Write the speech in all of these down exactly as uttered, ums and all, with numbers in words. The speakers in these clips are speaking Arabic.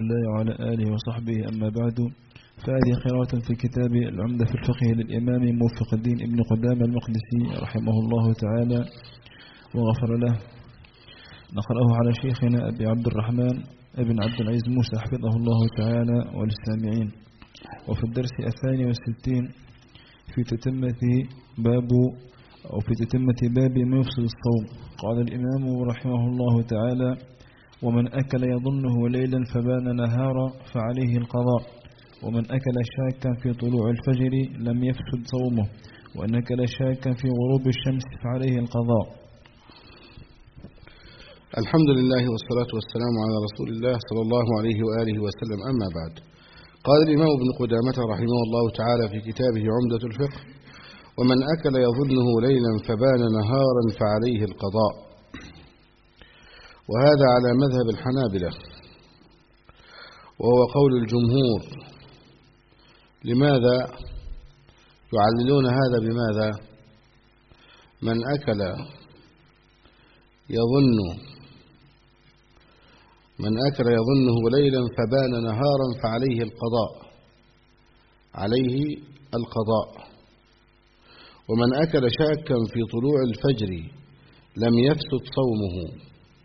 الله وعلى آله وصحبه، أما بعد، فهذه قراءة في كتاب العمدة في الفقه للإمام موفق الدين ابن قدامة المقدسي رحمه الله تعالى وغفر له. نقرأه على شيخنا أبي عبد الرحمن ابن عبد العزيز موسى حفظه الله تعالى وللسامعين. وفي الدرس الثاني والستين في تتمة باب أو في تتمة باب ما يفسد الصوم، قال الإمام رحمه الله تعالى: ومن أكل يظنه ليلا فبان نهارا فعليه القضاء، ومن أكل شاكا في طلوع الفجر لم يفسد صومه، وأن أكل شاكا في غروب الشمس فعليه القضاء. الحمد لله والصلاة والسلام على رسول الله صلى الله عليه وآله وسلم، أما بعد. قال الإمام ابن قدامة رحمه الله تعالى في كتابه عمدة الفقه: ومن أكل يظنه ليلا فبان نهارا فعليه القضاء. وهذا على مذهب الحنابلة، وهو قول الجمهور. لماذا يعللون هذا بماذا؟ من أكل يظن من أكل يظنه ليلا فبان نهارا فعليه القضاء عليه القضاء ومن أكل شاكا في طلوع الفجر لم يفسد صومه.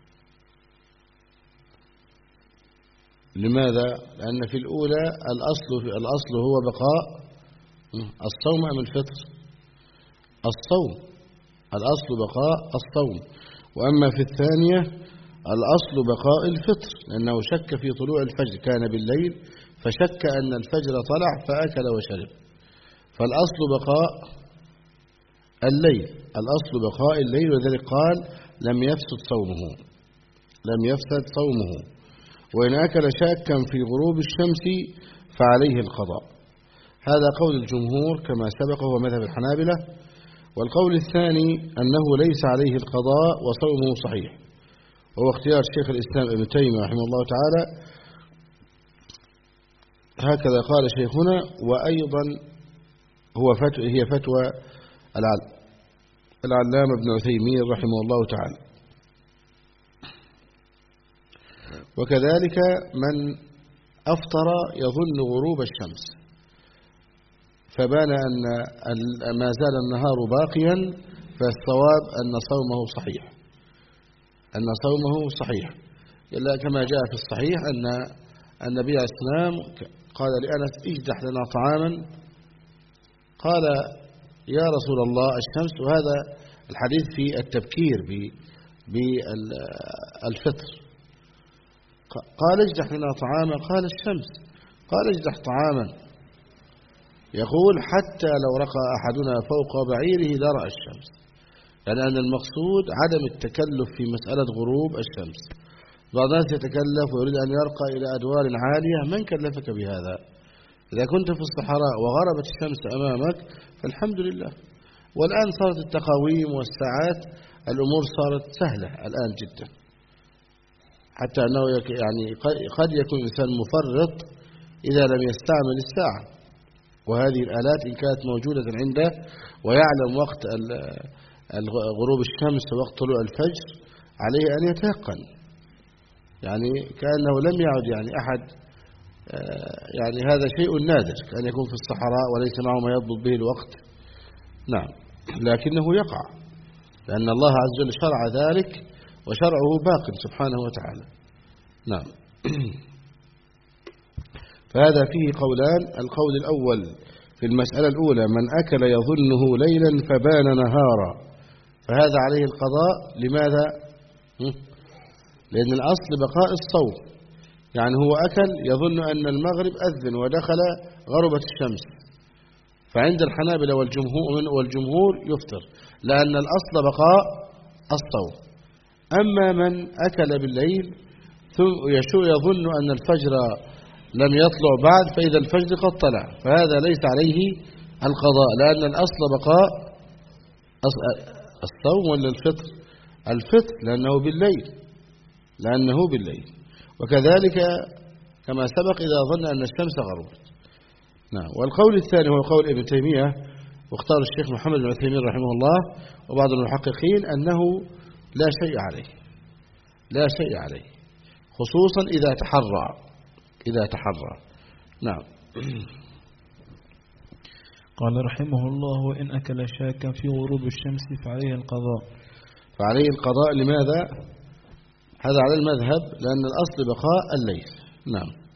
لماذا؟ لأن في الأولى الأصل في الأصل هو بقاء الصوم أم الفطر؟ الصوم، الأصل بقاء الصوم. وأما في الثانية الأصل بقاء الفطر، لأنه شك في طلوع الفجر، كان بالليل فشك أن الفجر طلع فأكل وشرب، فالأصل بقاء الليل الأصل بقاء الليل وذلك قال لم يفسد صومه لم يفسد صومه وإن أكل شاكا في غروب الشمس فعليه القضاء. هذا قول الجمهور كما سبق، هو مذهب الحنابلة. والقول الثاني أنه ليس عليه القضاء وصومه صحيح، وهو اختيار شيخ الإسلام ابن تيمية رحمه الله تعالى. هكذا قال شيخنا. وأيضا هو فتوى هي فتوى العلامة ابن عثيمين رحمه الله تعالى. وكذلك من أفطر يظن غروب الشمس فبان أن ما زال النهار باقيا، فالصواب أن صومه صحيح أن صومه صحيح إلا كما جاء في الصحيح أن النبي عليه السلام قال لأنس: اجدح لنا طعاما. قال: يا رسول الله الشمس. وهذا الحديث في التبكير بالفطر. قال: اجدح لنا طعاما. قال: الشمس. قال: اجدح طعاما. يقول: حتى لو رقى أحدنا فوق بعيره لرأى الشمس، لأن المقصود عدم التكلف في مسألة غروب الشمس. بعض الناس يتكلف ويريد أن يرقى إلى أدوار عالية. من كلفك بهذا؟ إذا كنت في الصحراء وغربت الشمس أمامك فالحمد لله. والآن صارت التقاويم والساعات، الأمور صارت سهلة الآن جدا، حتى أنه يعني قد يكون الإنسان مفرط إذا لم يستعمل الساعة. وهذه الآلات إن كانت موجودة عنده ويعلم وقت غروب الشمس ووقت طلوع الفجر، عليه أن يتيقن، يعني كأنه لم يعد يعني أحد، يعني هذا شيء نادر كأن يكون في الصحراء وليس معه ما يضبط به الوقت. نعم، لكنه يقع لأن الله عز وجل شرع ذلك، وشرعه باق سبحانه وتعالى. نعم. فهذا فيه قولان. القول الأول في المسألة الأولى: من أكل يظنه ليلا فبان نهارا، فهذا عليه القضاء. لماذا؟ لأن الأصل بقاء الصوم، يعني هو أكل يظن أن المغرب أذن ودخل غربت الشمس، فعند الحنابلة والجمهور والجمهور يفطر، لأن الأصل بقاء الصوم. أما من أكل بالليل ثم يظن أن الفجر لم يطلع بعد، فإذا الفجر قد طلع، فهذا ليس عليه القضاء، لأن الأصل بقاء الصوم. ولا الفطر؟ الفطر، لأنه بالليل لأنه بالليل وكذلك كما سبق إذا ظن أن الشمس غربت. نعم. والقول الثاني هو قول ابن تيمية، واختار الشيخ محمد بن عثيمين رحمه الله وبعض المحققين أنه لا شيء عليه لا شيء عليه خصوصا إذا تحرى إذا تحرى. نعم. قال رحمه الله: وإن أكل شاكا في غروب الشمس فعليه القضاء. فعليه القضاء لماذا؟ هذا على المذهب، لأن الأصل بقاء الليل. نعم.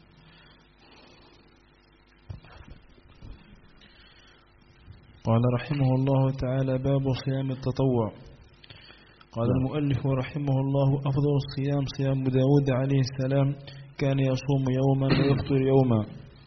قال رحمه الله تعالى: باب صيام التطوع. قال نعم. المؤلف رحمه الله: أفضل الصيام صيام داود عليه السلام، كان يصوم يوما ويفطر يوما.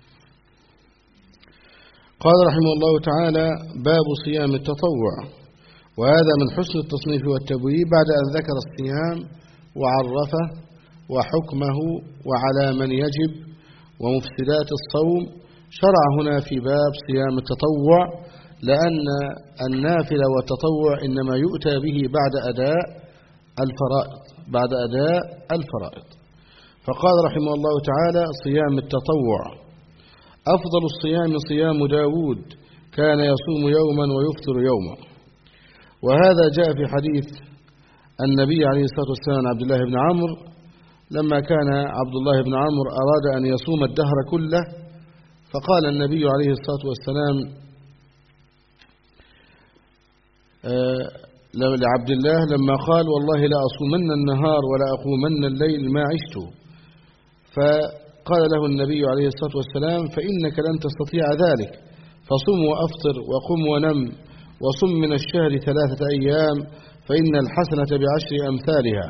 قال رحمه الله تعالى: باب صيام التطوع. وهذا من حسن التصنيف والتبويب بعد أن ذكر الصيام وعرفه وحكمه وعلى من يجب ومفسدات الصوم، شرع هنا في باب صيام التطوع، لأن النافلة والتطوع إنما يؤتى به بعد أداء الفرائض بعد أداء الفرائض. فقال رحمه الله تعالى: صيام التطوع. أفضل الصيام صيام داود، كان يصوم يوما ويفطر يوما. وهذا جاء في حديث النبي عليه الصلاة والسلام عبد الله بن عمرو، لما كان عبد الله بن عمرو أراد أن يصوم الدهر كله، فقال النبي عليه الصلاة والسلام آه لعبد الله لما قال: والله لا أصومن النهار ولا أقومن الليل ما عشت، فقال له النبي عليه الصلاة والسلام: فإنك لن تستطيع ذلك، فصم وأفطر وقم ونم وصم من الشهر ثلاثة أيام، فإن الحسنة بعشر أمثالها،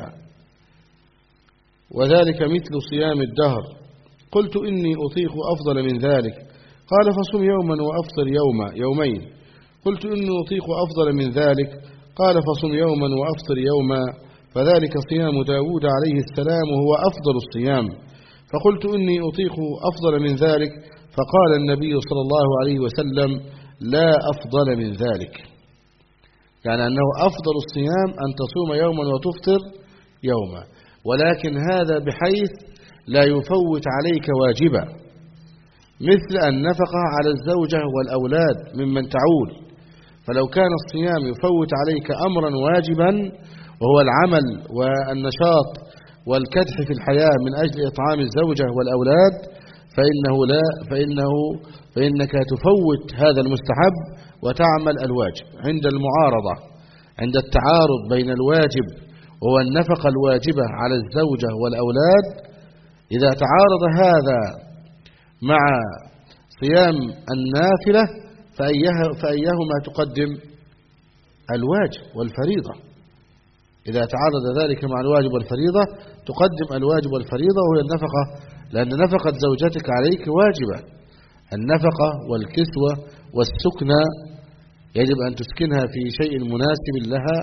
وذلك مثل صيام الدهر. قلت: إني أطيق أفضل من ذلك. قال: فصم يوما وأفطر يوما يومين. قلت: إني أطيق أفضل من ذلك. قال: فصم يوما وأفطر يوما، فذلك صيام داود عليه السلام وهو أفضل الصيام. فقلت: إني أطيق أفضل من ذلك. فقال النبي صلى الله عليه وسلم: لا أفضل من ذلك، يعني أنه أفضل الصيام أن تصوم يوما وتفطر يوما، ولكن هذا بحيث لا يفوت عليك واجبا، مثل النفقة على الزوجة والأولاد ممن تعول. فلو كان الصيام يفوت عليك أمرا واجبا وهو العمل والنشاط والكدح في الحياة من أجل إطعام الزوجة والأولاد، فإنه لا فإنه فإنك تفوت هذا المستحب وتعمل الواجب. عند المعارضة، عند التعارض بين الواجب وهو النفقة الواجبة على الزوجة والأولاد، إذا تعارض هذا مع صيام النافلة فأيها فأيهما تقدم؟ الواجب والفريضة. إذا تعارض ذلك مع الواجب والفريضة تقدم الواجب والفريضة، وهي النفقة، لأن نفقة زوجتك عليك واجبة. النفقة والكسوة والسكنى يجب أن تسكنها في شيء مناسب لها،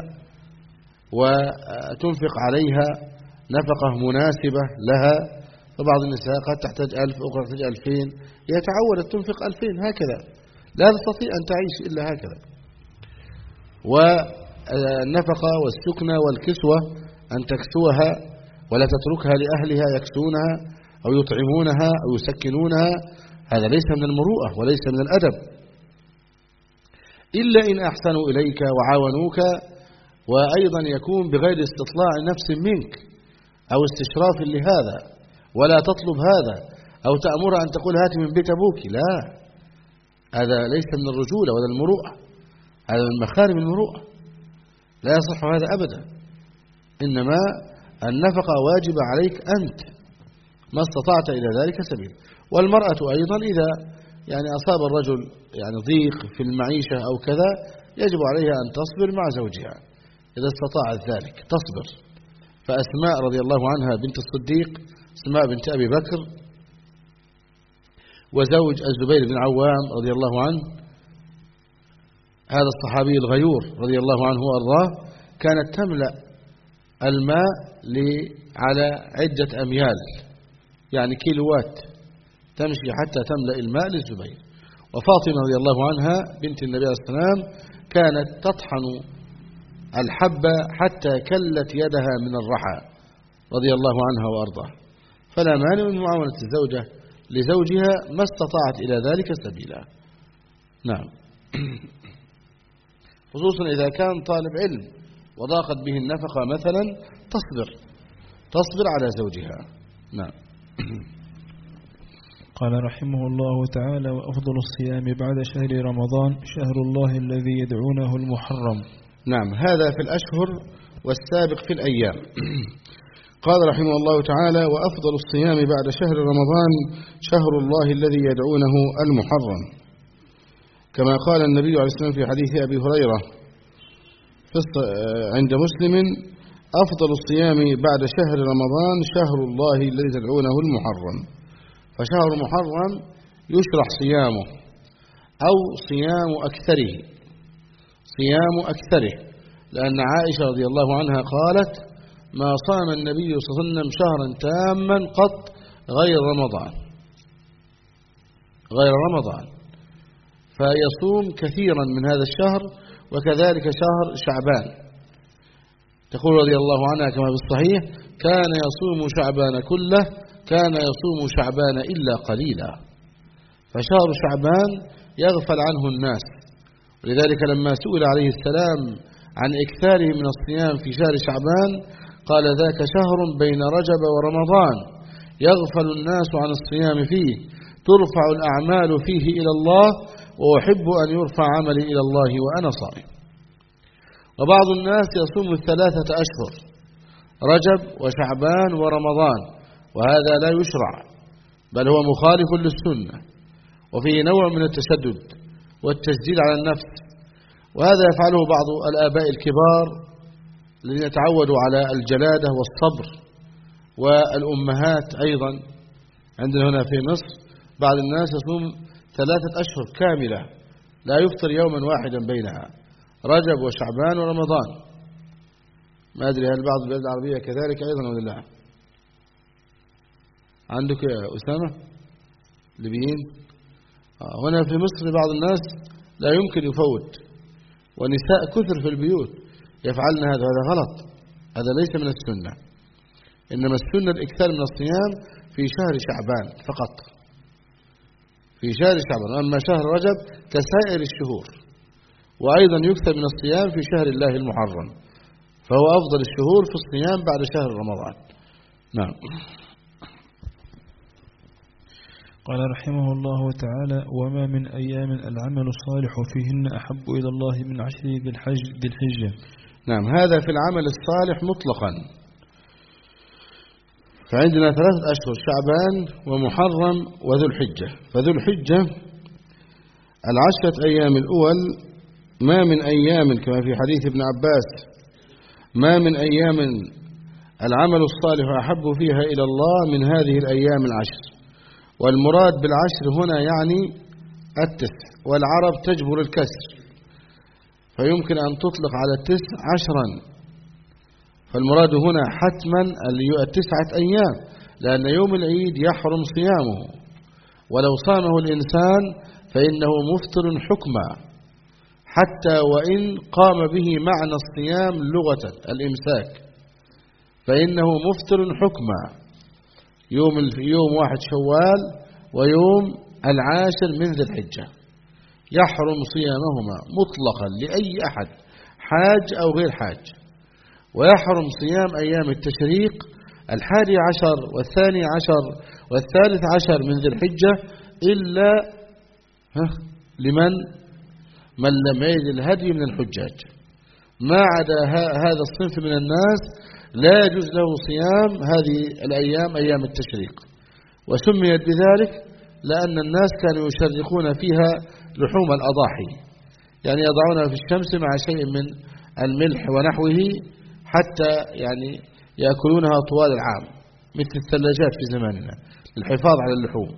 وتنفق عليها نفقة مناسبة لها. فبعض النساء قد تحتاج ألف، أخرى تحتاج ألفين، هي تعودت تنفق ألفين هكذا، لا تستطيع أن تعيش إلا هكذا. والنفقة والسكنى والكسوة أن تكسوها ولا تتركها لأهلها يكسونها أو يطعمونها أو يسكنونها، هذا ليس من المروءة وليس من الأدب، إلا إن أحسنوا إليك وعاونوك، وأيضا يكون بغير استطلاع نفس منك أو استشراف لهذا، ولا تطلب هذا أو تأمر أن تقول هات من بيت أبوك، لا، هذا ليس من الرجولة ولا المروءة، هذا من مخارم المروءة، لا يصح هذا أبدا. إنما النفقة واجبة عليك أنت ما استطعت إلى ذلك سبيل. والمرأة أيضا إذا يعني أصاب الرجل يعني ضيق في المعيشة أو كذا، يجب عليها أن تصبر مع زوجها إذا استطاعت ذلك، تصبر. فأسماء رضي الله عنها بنت الصديق، أسماء بنت أبي بكر، وزوج الزبير بن عوام رضي الله عنه، هذا الصحابي الغيور رضي الله عنه وأرضاه، كانت تملأ الماء على عدة أميال، يعني كيلوات، تمشي حتى تملأ الماء للزبير. وفاطمة رضي الله عنها بنت النبي عليه الصلاة والسلام كانت تطحن الحبة حتى كلت يدها من الرحى رضي الله عنها وأرضاه. فلا مانع من معاونة الزوجة لزوجها ما استطاعت إلى ذلك سبيلا. نعم. خصوصا إذا كان طالب علم وضاقت به النفقة مثلا، تصبر تصبر على زوجها. نعم. قال رحمه الله تعالى: وأفضل الصيام بعد شهر رمضان شهر الله الذي يدعونه المحرم. نعم، هذا في الأشهر والسابق في الأيام. قال رحمه الله تعالى: وأفضل الصيام بعد شهر رمضان شهر الله الذي يدعونه المحرم، كما قال النبي عليه الصلاة والسلام في حديث أبي هريرة عند مسلم: أفضل الصيام بعد شهر رمضان شهر الله الذي تدعونه المحرم. فشهر محرم يشرح صيامه أو صيام أكثره، صيام أكثره، لأن عائشة رضي الله عنها قالت: ما صام النبي صلى الله عليه وسلم شهرا تاما قط غير رمضان غير رمضان فيصوم كثيرا من هذا الشهر، وكذلك شهر شعبان. تقول رضي الله عنها كما في الصحيح: كان يصوم شعبان كله، كان يصوم شعبان إلا قليلا. فشهر شعبان يغفل عنه الناس، ولذلك لما سئل عليه السلام عن إكثاره من الصيام في شهر شعبان قال: ذاك شهر بين رجب ورمضان يغفل الناس عن الصيام فيه، ترفع الأعمال فيه إلى الله، وأحب أن يرفع عملي إلى الله وأنا صائم. وبعض الناس يصوم الثلاثة أشهر، رجب وشعبان ورمضان، وهذا لا يشرع، بل هو مخالف للسنة، وفيه نوع من التشدد والتشديد على النفس، وهذا يفعله بعض الآباء الكبار الذين تعودوا على الجلادة والصبر، والأمهات أيضا. عندنا هنا في مصر بعض الناس يصوم ثلاثة أشهر كاملة لا يفطر يوما واحدا بينها، رجب وشعبان ورمضان. ما أدري هل بعض البلاد العربية كذلك أيضا ولا لا؟ عندك يا أسامة ليبيين؟ آه. هنا في مصر بعض الناس لا يمكن يفوت، ونساء كثر في البيوت يفعلن هذا، هذا غلط، هذا ليس من السنة. إنما السنة الإكثار من الصيام في شهر شعبان فقط، في شهر شعبان. أما شهر رجب كسائر الشهور، وأيضا يكثر من الصيام في شهر الله المحرم، فهو أفضل الشهور في الصيام بعد شهر رمضان. نعم. قال رحمه الله تعالى: وما من أيام العمل الصالح فيهن أحب إلى الله من عشر ذي الحج ذي الحجة. نعم، هذا في العمل الصالح مطلقا. فعندنا ثلاثة أشهر: شعبان ومحرم وذو الحجة. فذو الحجة العشرة أيام الأول ما من أيام، كما في حديث ابن عباس: ما من أيام العمل الصالح أحب فيها إلى الله من هذه الأيام العشر. والمراد بالعشر هنا يعني التسع، والعرب تجبر الكسر، فيمكن أن تطلق على التسع عشرا، فالمراد هنا حتما التسعة أيام، لأن يوم العيد يحرم صيامه، ولو صامه الإنسان فإنه مفطر حكما، حتى وإن قام به معنى الصيام لغة الإمساك، فإنه مفطر حكما. يوم يوم واحد شوال ويوم العاشر من ذي الحجة يحرم صيامهما مطلقا لأي أحد، حاج أو غير حاج. ويحرم صيام أيام التشريق الحادي عشر والثاني عشر والثالث عشر من ذي الحجة، إلا لمن من لم يجد الهدي من الحجاج. ما عدا هذا الصنف من الناس لا يجوز له صيام هذه الأيام، أيام التشريق. وسميت بذلك لأن الناس كانوا يشرقون فيها لحوم الأضاحي، يعني يضعونها في الشمس مع شيء من الملح ونحوه حتى يعني يأكلونها طوال العام، مثل الثلاجات في زماننا للحفاظ على اللحوم.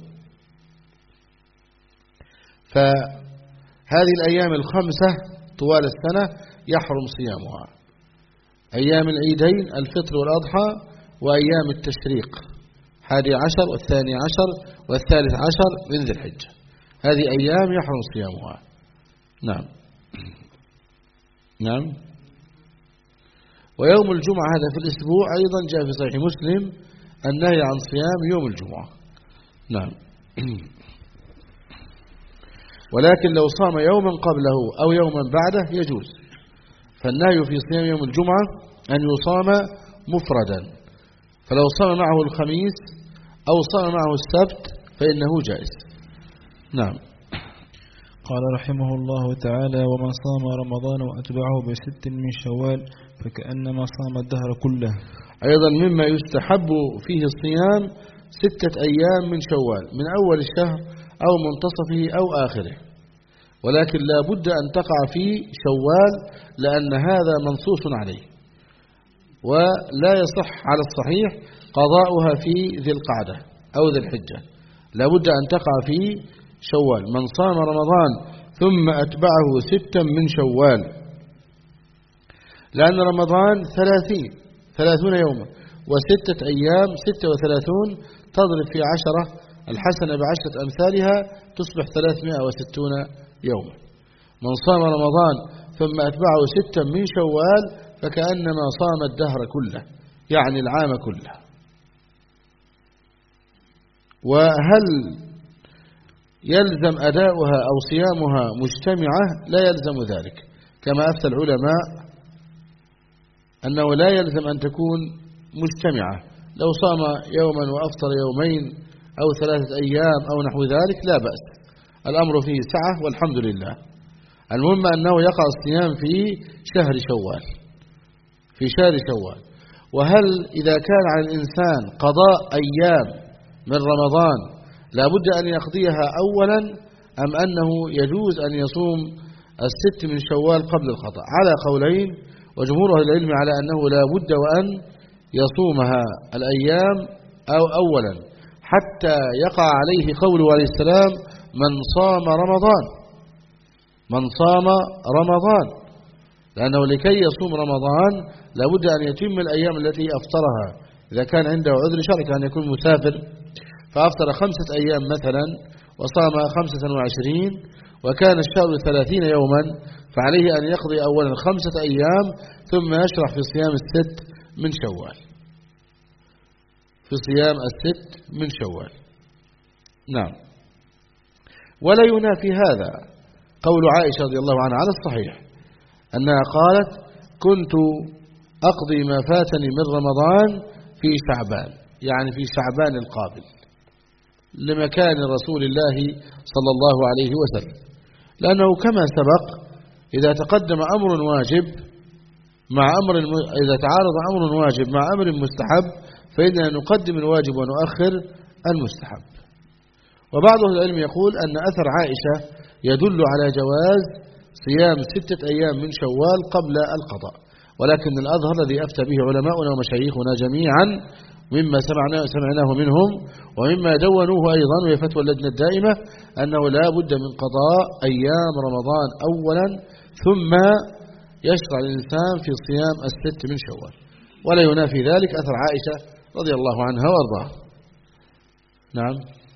فهذه الأيام الخمسة طوال السنة يحرم صيامها: أيام العيدين الفطر والأضحى، وأيام التشريق حادي عشر والثاني عشر والثالث عشر من ذي الحجة. هذه أيام يحرم صيامها. نعم نعم. ويوم الجمعة هذا في الأسبوع أيضا جاء في صحيح مسلم النهي عن صيام يوم الجمعة. نعم. ولكن لو صام يوما قبله أو يوما بعده يجوز. فالنهي في صيام يوم الجمعة أن يصام مفردا، فلو صام معه الخميس أو صام معه السبت فإنه جائز. نعم. قال رحمه الله تعالى: ومن صام رمضان وأتبعه بست من شوال فكأنما صام الدهر كله. أيضا مما يستحب فيه الصيام ستة أيام من شوال، من أول الشهر أو منتصفه أو آخره، ولكن لا بد أن تقع في شوال لأن هذا منصوص عليه، ولا يصح على الصحيح قضاؤها في ذي القعدة أو ذي الحجة، لا بد أن تقع في شوال. من صام رمضان ثم أتبعه ستا من شوال، لأن رمضان ثلاثين ثلاثون يوما، وستة أيام ستة وثلاثون تضرب في عشرة، الحسنة بعشرة أمثالها تصبح ثلاثمائة وستون يوما. من صام رمضان ثم أتبعه ستا من شوال فكأنما صام الدهر كله، يعني العام كله. وهل يلزم أداؤها أو صيامها مجتمعة؟ لا يلزم ذلك، كما أفتى العلماء أنه لا يلزم أن تكون مجتمعة، لو صام يوما وأفطر يومين أو ثلاثة أيام أو نحو ذلك لا بأس، الأمر فيه سعة والحمد لله. المهم أنه يقع الصيام في شهر شوال، في شهر شوال. وهل إذا كان على الإنسان قضاء أيام من رمضان لا بد أن يقضيها أولا، أم أنه يجوز أن يصوم الست من شوال قبل القضاء؟ على قولين، وجمهور أهل العلم على أنه لا بد وأن يصومها الأيام أو أولا حتى يقع عليه قوله عليه السلام: من صام رمضان، من صام رمضان، لأنه لكي يصوم رمضان لا بد أن يتم الأيام التي أفطرها. إذا كان عنده عذر شرعي، كان يكون مسافر فأفطر خمسة أيام مثلا وصام خمسة وعشرين وكان الشهر ثلاثين يوما، فعليه أن يقضي أولا خمسة أيام ثم يشرح في صيام الست من شوال، في صيام الست من شوال. نعم. ولا ينافي هذا قول عائشة رضي الله عنها على الصحيح أنها قالت: كنت أقضي ما فاتني من رمضان في شعبان، يعني في شعبان القابل، لمكان رسول الله صلى الله عليه وسلم، لأنه كما سبق إذا تقدم أمر واجب مع أمر الم... إذا تعارض أمر واجب مع أمر مستحب فإننا نقدم الواجب ونؤخر المستحب. وبعض أهل العلم يقول أن أثر عائشة يدل على جواز صيام ستة أيام من شوال قبل القضاء، ولكن الأظهر الذي أفتى به علماؤنا ومشايخنا جميعا مما سمعناه سمعناه منهم ومما دونوه أيضا وهي فتوى اللجنة الدائمة، أنه لا بد من قضاء أيام رمضان أولا ثم يشرع الإنسان في صيام الست من شوال، ولا ينافي ذلك أثر عائشة رضي الله عنها وأرضاها. نعم.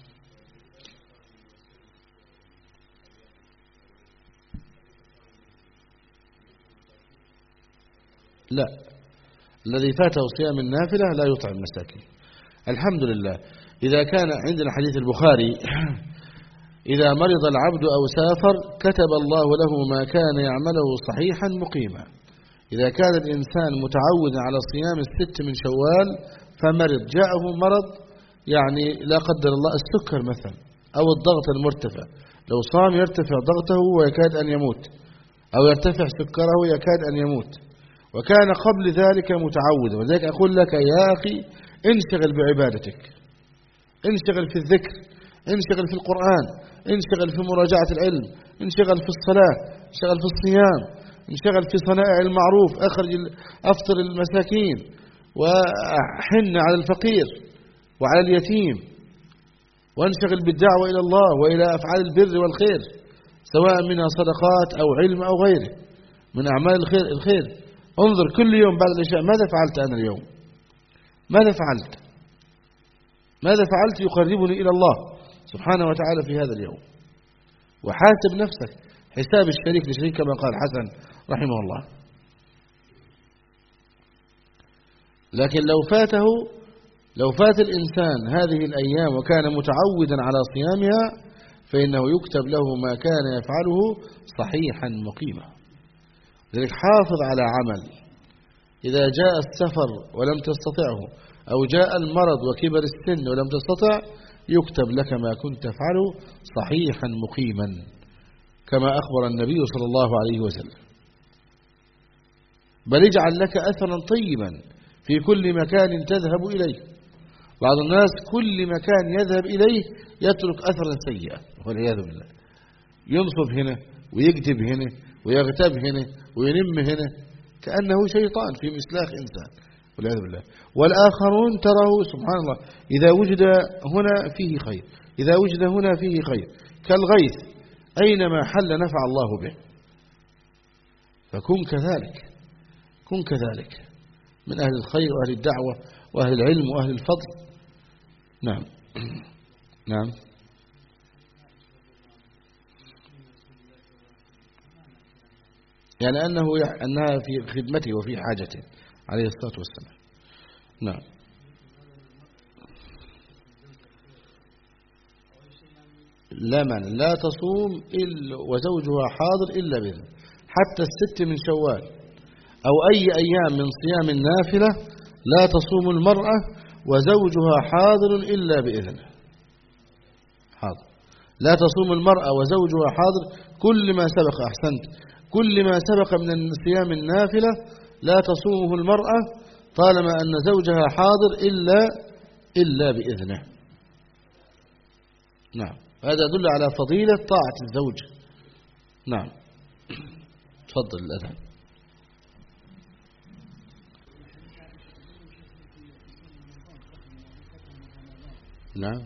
لا، الذي فاته صيام النافلة لا يطعم مساكين، الحمد لله. إذا كان عندنا حديث البخاري: إذا مرض العبد أو سافر كتب الله له ما كان يعمله صحيحا مقيما. إذا كان الإنسان متعودا على صيام الست من شوال فمرض، جاءه مرض يعني لا قدر الله السكر مثلا أو الضغط المرتفع، لو صام يرتفع ضغطه ويكاد أن يموت، أو يرتفع سكره ويكاد أن يموت، وكان قبل ذلك متعودا. وذلك أقول لك يا أخي انشغل بعبادتك، انشغل في الذكر، انشغل في القرآن، انشغل في مراجعة العلم، انشغل في الصلاة، انشغل في الصيام، انشغل في صنائع المعروف، أخرج أفطر المساكين، وحن على الفقير وعلى اليتيم، وانشغل بالدعوة إلى الله وإلى أفعال البر والخير، سواء منها صدقات أو علم أو غيره من أعمال الخير الخير انظر كل يوم بعد العشاء ماذا فعلت أنا اليوم، ماذا فعلت ماذا فعلت يقربني إلى الله سبحانه وتعالى في هذا اليوم، وحاسب نفسك حساب الشريك لشريك كما قال حسن رحمه الله. لكن لو فاته لو فات الإنسان هذه الأيام وكان متعودا على صيامها فإنه يكتب له ما كان يفعله صحيحا مقيما. لذلك حافظ على عمل، إذا جاء السفر ولم تستطعه أو جاء المرض وكبر السن ولم تستطع يكتب لك ما كنت تفعله صحيحا مقيما، كما أخبر النبي صلى الله عليه وسلم. بل اجعل لك أثرا طيبا في كل مكان تذهب إليه. بعض الناس كل مكان يذهب إليه يترك أثرا سيئا والعياذ بالله، ينصب هنا ويكذب هنا ويغتاب هنا وينم هنا كأنه شيطان في مسلاخ إنسان والعياذ بالله. والآخرون تراه سبحان الله إذا وجد هنا فيه خير، إذا وجد هنا فيه خير، كالغيث أينما حل نفع الله به. فكن كذلك، كن كذلك من أهل الخير وأهل الدعوة وأهل العلم وأهل الفضل. نعم نعم. يعني أنه أنها في خدمته وفي حاجته عليه الصلاة والسلام. نعم. لا معنى لا تصوم إلا وزوجها حاضر إلا بإذن، حتى الست من شوال أو أي أيام من صيام النافلة لا تصوم المرأة وزوجها حاضر إلا بإذنه. حاضر لا تصوم المرأة وزوجها حاضر، كل ما سبق أحسنت كل ما سبق من صيام النافلة لا تصومه المرأة طالما أن زوجها حاضر إلا إلا بإذنه. نعم. هذا يدل على فضيلة طاعة الزوج. نعم. تفضل الأذان. نعم.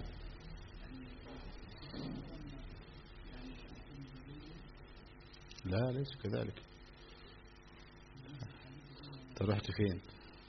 لا ليس كذلك. انت رحت فين؟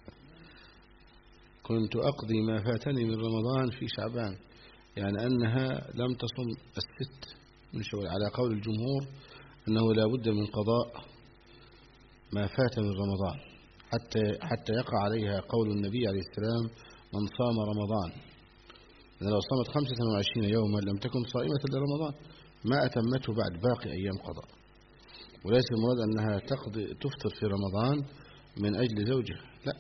كنت أقضي ما فاتني من رمضان في شعبان، يعني أنها لم تصم الست من شوال، على قول الجمهور أنه لا بد من قضاء ما فات من رمضان حتى حتى يقع عليها قول النبي عليه السلام من صام رمضان، إن لو صامت خمسة وعشرين يوما لم تكن صائمة لرمضان ما أتمته بعد باقي أيام قضاء. وليس المراد أنها تقضي تفطر في رمضان من أجل زوجها، لا.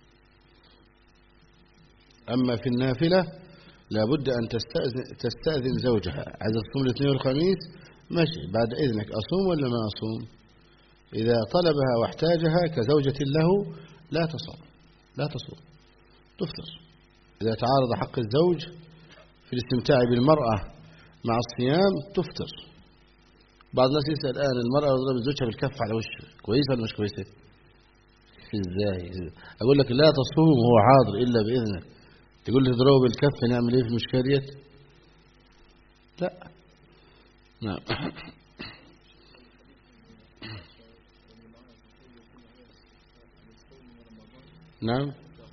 أما في النافلة لابد أن تستأذن, تستأذن زوجها، عايز تصوم الاثنين والخميس ماشي بعد إذنك، أصوم ولا ما أصوم؟ إذا طلبها واحتاجها كزوجة له لا تصوم، لا تصوم تفطر. إذا تعارض حق الزوج في الاستمتاع بالمرأة مع الصيام تفطر. بعض الناس يسأل الآن المرأة تضرب زوجها بالكف على وشه، كويسة ولا مش كويسة؟ إزاي؟ أقول لك لا تصوم وهو حاضر إلا بإذنه، تقول لي تضربه بالكف نعمل إيه في المشكلة ديت؟ لا. نعم. نعم.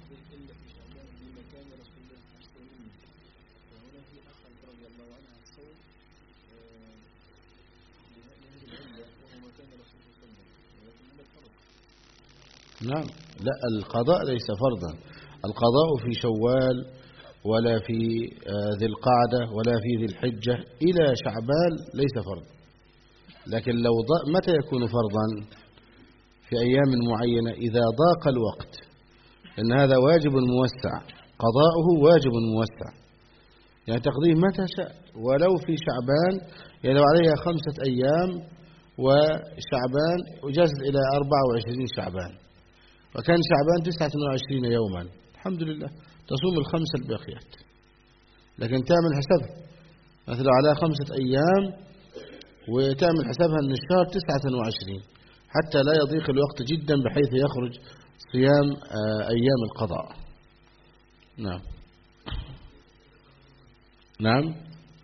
نعم. لا القضاء ليس فرضا، القضاء في شوال ولا في ذي القعدة ولا في ذي الحجة إلى شعبان ليس فرضا. لكن لو ضاق متى يكون فرضا؟ في أيام معينة إذا ضاق الوقت، لأن هذا واجب موسع، قضاؤه واجب موسع، يعني تقضيه متى شاء ولو في شعبان، يعني لو عليها خمسة أيام وشعبان وجازت إلى أربعة وعشرين شعبان وكان شعبان تسعة وعشرين يوما، الحمد لله تصوم الخمسة الباقيات. لكن تعمل حسابها مثلا على خمسة أيام وتعمل حسابها أن الشهر تسعة وعشرين حتى لا يضيق الوقت جدا بحيث يخرج صيام أيام القضاء. نعم. نعم.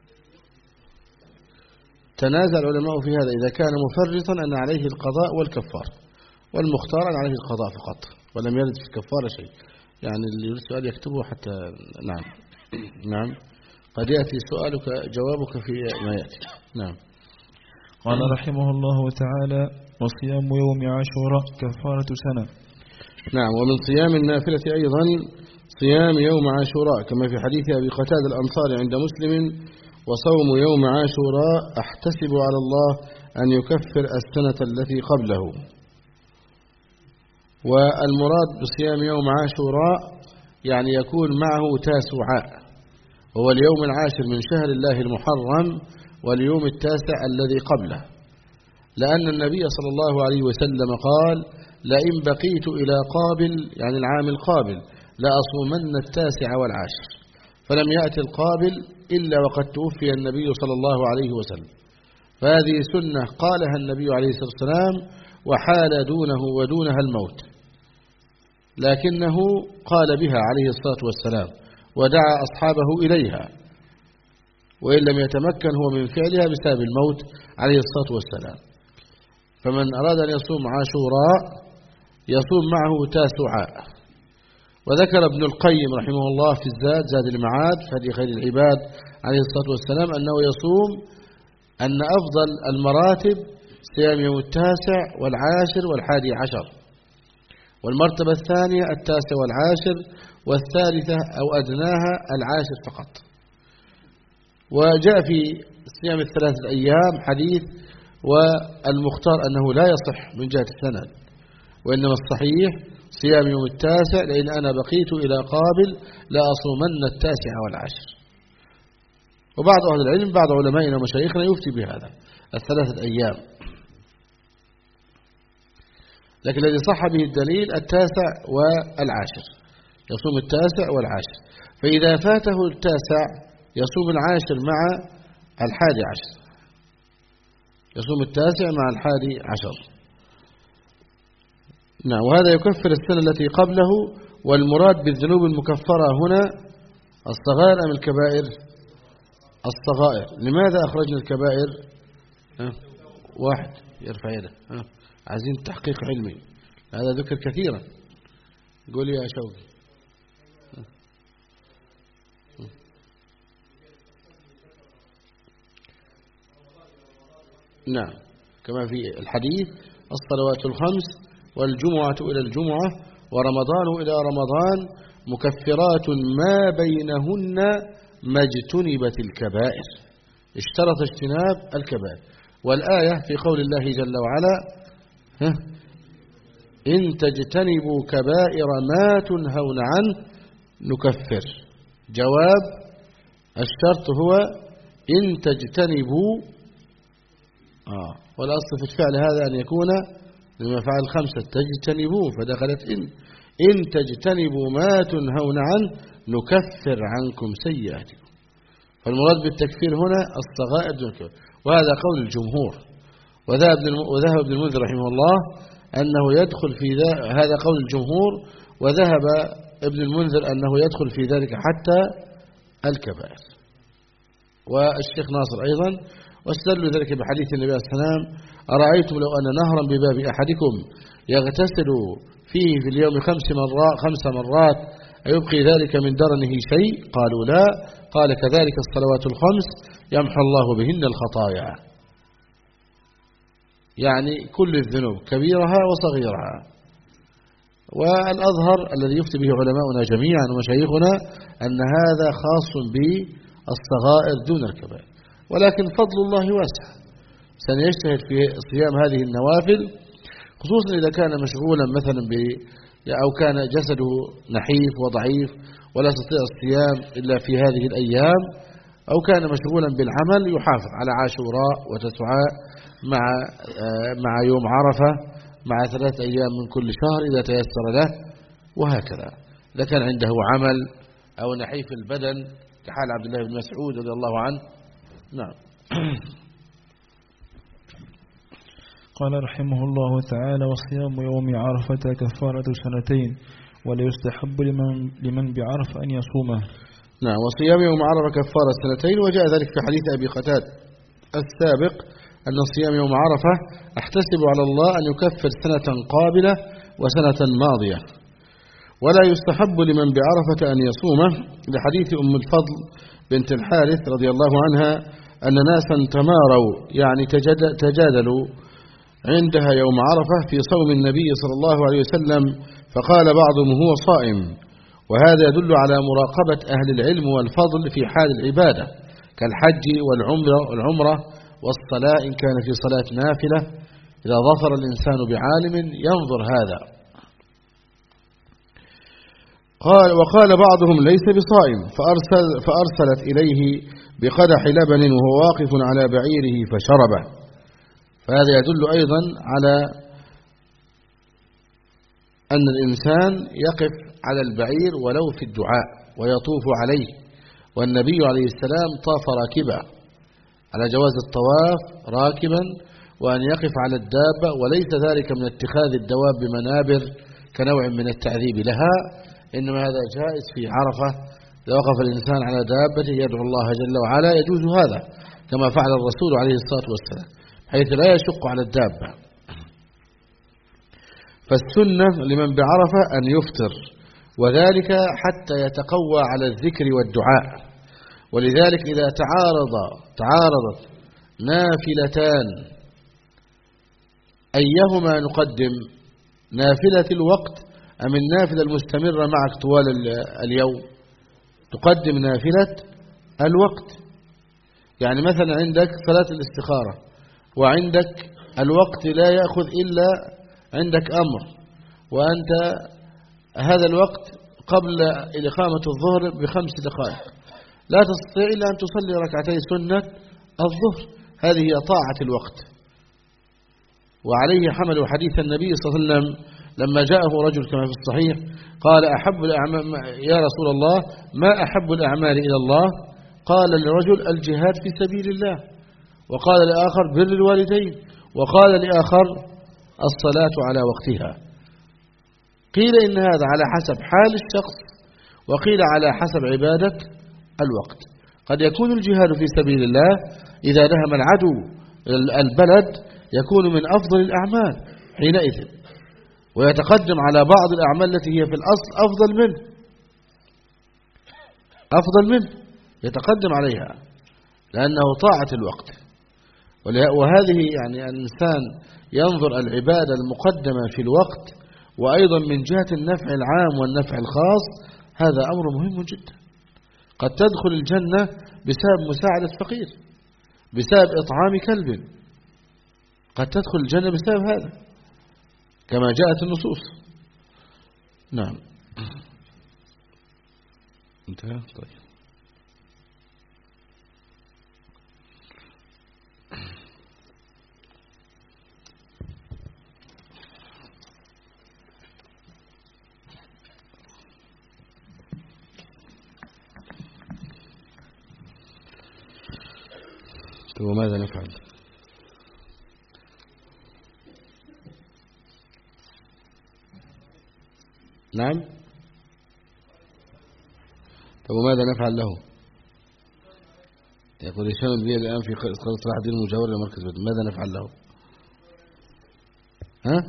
تنازع العلماء في هذا، إذا كان مفرطا أن عليه القضاء والكفار، والمختار أن عليه القضاء فقط ولم يرد في الكفارة شيء. يعني اللي يريد سؤال يكتبه حتى. نعم. نعم. قد يأتي سؤالك جوابك في ما يأتي. نعم. قال رحمه الله تعالى: وصيام يوم عاشوراء كفارة سنة. نعم. ومن صيام النافلة أيضا صيام يوم عاشوراء كما في حديث أبي قتادة الأنصاري عند مسلم: وصوم يوم عاشوراء أحتسب على الله أن يكفر السنة التي قبله. والمراد بصيام يوم عاشوراء يعني يكون معه تاسوعاء، وهو اليوم العاشر من شهر الله المحرم واليوم التاسع الذي قبله، لأن النبي صلى الله عليه وسلم قال: لئن بقيت إلى قابل، يعني العام القابل، لأصومن التاسع والعاشر. فلم يأتي القابل إلا وقد توفي النبي صلى الله عليه وسلم، فهذه سنة قالها النبي عليه الصلاة والسلام وحال دونه ودونها الموت، لكنه قال بها عليه الصلاة والسلام ودعا أصحابه إليها، وإن لم يتمكن هو من فعلها بسبب الموت عليه الصلاة والسلام. فمن أراد أن يصوم عاشوراء يصوم معه تاسعاء. وذكر ابن القيم رحمه الله في الزاد زاد المعاد في هدي خير العباد عليه الصلاة والسلام أنه يصوم أن أفضل المراتب صيام يوم التاسع والعاشر والحادي عشر، والمرتبة الثانية التاسع والعاشر، والثالثة أو أدناها العاشر فقط. وجاء في صيام الثلاثة أيام حديث، والمختار أنه لا يصح من جهة السند، وإنما الصحيح صيام يوم التاسع، لأن أنا بقيت إلى قابل لا أصومن التاسع والعاشر. وبعض أهل العلم بعض علمائنا ومشايخنا يفتي بهذا الثلاثة أيام، لكن الذي صح به الدليل التاسع والعاشر، يصوم التاسع والعاشر. فإذا فاته التاسع يصوم العاشر مع الحادي عشر، يصوم التاسع مع الحادي عشر. نعم. وهذا يكفر السنة التي قبله. والمراد بالذنوب المكفرة هنا الصغائر أم الكبائر؟ الصغائر. لماذا أخرجنا الكبائر؟ ها؟ واحد يرفع يده. ها؟ عايزين تحقيق علمي، هذا ذكر كثيرا. قول يا شوقي. نعم، كما في الحديث: الصلوات الخمس والجمعة إلى الجمعة ورمضان إلى رمضان مكفرات ما بينهن ما اجتنبت الكبائر. اشترط اجتناب الكبائر. والآية في قول الله جل وعلا: ها إن تجتنبوا كبائر ما تنهون عنه نكفر. جواب الشرط هو إن تجتنبوا، آه والأصل في الفعل هذا أن يكون لما فعل خمسة تجتنبوا، فدخلت إن إن تجتنبوا ما تنهون عنه نكفر عنكم سيئاتكم. فالمراد بالتكفير هنا الصغائر دون الكبائر، وهذا قول الجمهور. وذهب ابن المنذر رحمه الله أنه يدخل في هذا قول الجمهور، وذهب ابن المنذر أنه يدخل في ذلك حتى الكبائر. والشيخ ناصر أيضا، واستدلوا ذلك بحديث النبي عليه الصلاة والسلام: أرأيتم لو أن نهرا بباب أحدكم يغتسل فيه في اليوم خمس مرات خمس مرات أيبقي ذلك من درنه شيء؟ قالوا لا. قال: كذلك الصلوات الخمس يمحو الله بهن الخطايا. يعني كل الذنوب كبيرها وصغيرها. والأظهر الذي يفتي به علماؤنا جميعا ومشايخنا أن هذا خاص بالصغائر دون الكبائر، ولكن فضل الله واسع، سنجتهد في صيام هذه النوافل، خصوصا إذا كان مشغولا مثلا ب أو كان جسده نحيف وضعيف ولا يستطيع الصيام إلا في هذه الأيام، أو كان مشغولا بالعمل، يحافظ على عاشوراء وتسعاء مع مع يوم عرفة مع ثلاث أيام من كل شهر إذا تيسر له، وهكذا. إذا كان عنده عمل أو نحيف البدن كحال عبد الله بن مسعود رضي الله عنه. نعم. قال رحمه الله تعالى: وصيام يوم عرفة كفارة سنتين، ولا يستحب لمن, لمن بعرف أن يصومه. نعم. وصيام يوم عرفة كفارة سنتين، وجاء ذلك في حديث أبي قتادة السابق أن صيام يوم عرفة أحتسب على الله أن يكفر سنة قابلة وسنة ماضية. ولا يستحب لمن بعرفة أن يصومه لحديث أم الفضل بنت الحارث رضي الله عنها أن ناسا تماروا، يعني تجادلوا عندها يوم عرفة في صوم النبي صلى الله عليه وسلم، فقال بعضهم هو صائم. وهذا يدل على مراقبة أهل العلم والفضل في حال العبادة كالحج والعمرة, والعمرة والصلاة، إن كان في صلاة نافلة إذا ظفر الإنسان بعالم ينظر هذا. قال وقال بعضهم ليس بصائم، فأرسل فأرسلت إليه بقدح لبن وهو واقف على بعيره فشربه. فهذا يدل أيضا على أن الإنسان يقف على البعير ولو في الدعاء ويطوف عليه، والنبي عليه السلام طاف راكبا، على جواز الطواف راكبا وأن يقف على الدابة، وليس ذلك من اتخاذ الدواب بمنابر كنوع من التعذيب لها، إنما هذا جائز في عرفة. إذا وقف الإنسان على دابته يدعو الله جل وعلا يجوز هذا، كما فعل الرسول عليه الصلاة والسلام، حيث لا يشق على الدابة. فالسنة لمن بعرفة أن يفطر، وذلك حتى يتقوى على الذكر والدعاء. ولذلك إذا تعارض تعارضت نافلتان أيهما نقدم، نافلة الوقت أم النافلة المستمرة معك طوال اليوم؟ تقدم نافلة الوقت. يعني مثلا عندك صلاة الاستخارة وعندك الوقت لا يأخذ إلا عندك أمر، وأنت هذا الوقت قبل إقامة الظهر بخمس دقائق، لا تستطيع إلا أن تصلي ركعتي سنة الظهر، هذه هي طاعة الوقت. وعليه حمل حديث النبي صلى الله عليه وسلم لما جاءه رجل كما في الصحيح قال أحب الأعمال يا رسول الله ما أحب الأعمال إلى الله؟ قال للرجل الجهاد في سبيل الله، وقال لآخر بر الوالدين، وقال لآخر الصلاة على وقتها. قيل إن هذا على حسب حال الشخص، وقيل على حسب عبادة الوقت. قد يكون الجهاد في سبيل الله إذا دهم العدو البلد يكون من أفضل الأعمال حينئذ، ويتقدم على بعض الأعمال التي هي في الأصل أفضل منه أفضل منه يتقدم عليها لأنه طاعة الوقت. وهذه يعني الإنسان ينظر العبادة المقدمة في الوقت، وأيضا من جهة النفع العام والنفع الخاص، هذا أمر مهم جدا. قد تدخل الجنة بسبب مساعدة فقير، بسبب إطعام كلب، قد تدخل الجنة بسبب هذا كما جاءت النصوص. نعم انتهى. طيب وماذا نفعل؟ نعم. طب وماذا نفعل له؟ يقول هشام البيئة الآن في صلاح الدين المجاور لمركز بدر، ماذا نفعل له؟ ها؟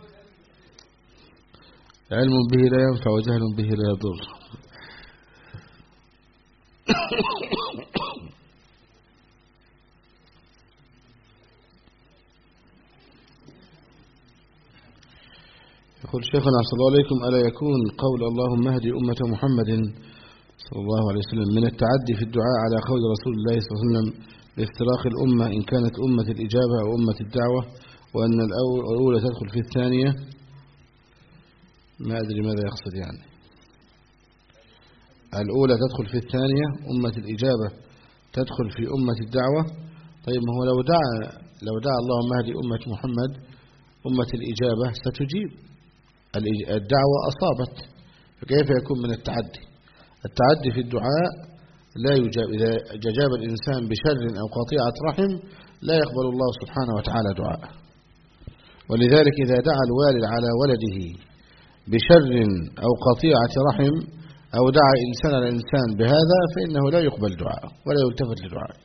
علم به لا ينفع وجهل به لا يضر. يقول شيخنا أحسن الله عليكم، ألا يكون قول اللهم اهدي أمة محمد صلى الله عليه وسلم من التعدي في الدعاء على قول رسول الله صلى الله عليه وسلم بافتراق الأمة إن كانت أمة الإجابة أو أمة الدعوة، وأن الأولى تدخل في الثانية؟ ما أدري ماذا يقصد يعني. الأولى تدخل في الثانية، أمة الإجابة تدخل في أمة الدعوة. طيب ما هو لو دعا لو دعا اللهم اهدي أمة محمد أمة الإجابة ستجيب، الدعوة أصابت، فكيف يكون من التعدي؟ التعدي في الدعاء لا يجاب. إذا جاب الإنسان بشر أو قطيعة رحم لا يقبل الله سبحانه وتعالى دعاءه. ولذلك إذا دعا الوالد على ولده بشر أو قطيعة رحم أو دعا إنسان على إنسان بهذا فإنه لا يقبل دعاءه ولا يلتفت لدعائه.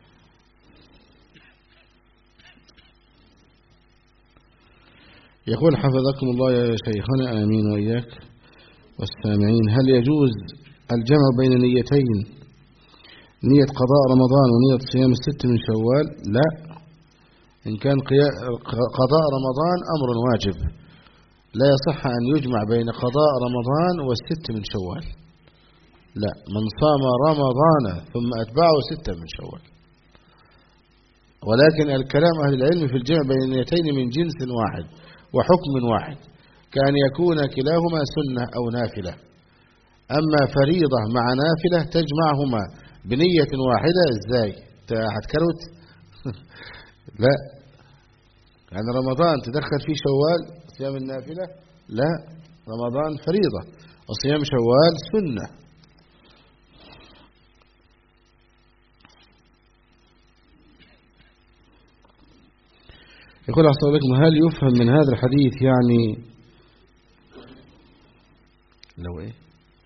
يقول حفظكم الله يا شيخنا آمين وإياك والسامعين، هل يجوز الجمع بين نيتين، نية قضاء رمضان ونية صيام الست من شوال؟ لا، إن كان قضاء رمضان أمر واجب لا يصح أن يجمع بين قضاء رمضان والست من شوال، لا، من صام رمضان ثم أتبعه ستة من شوال. ولكن الكلام أهل العلم في الجمع بين النيتين من جنس واحد وحكم واحد، كأن يكون كلاهما سنة أو نافلة، أما فريضة مع نافلة تجمعهما بنية واحدة إزاي؟ هتكروت؟ لا. يعني رمضان تدخل فيه شوال صيام النافلة؟ لا، رمضان فريضة وصيام شوال سنة. يقول أحسن لكم: هل يفهم من هذا الحديث يعني لو إيه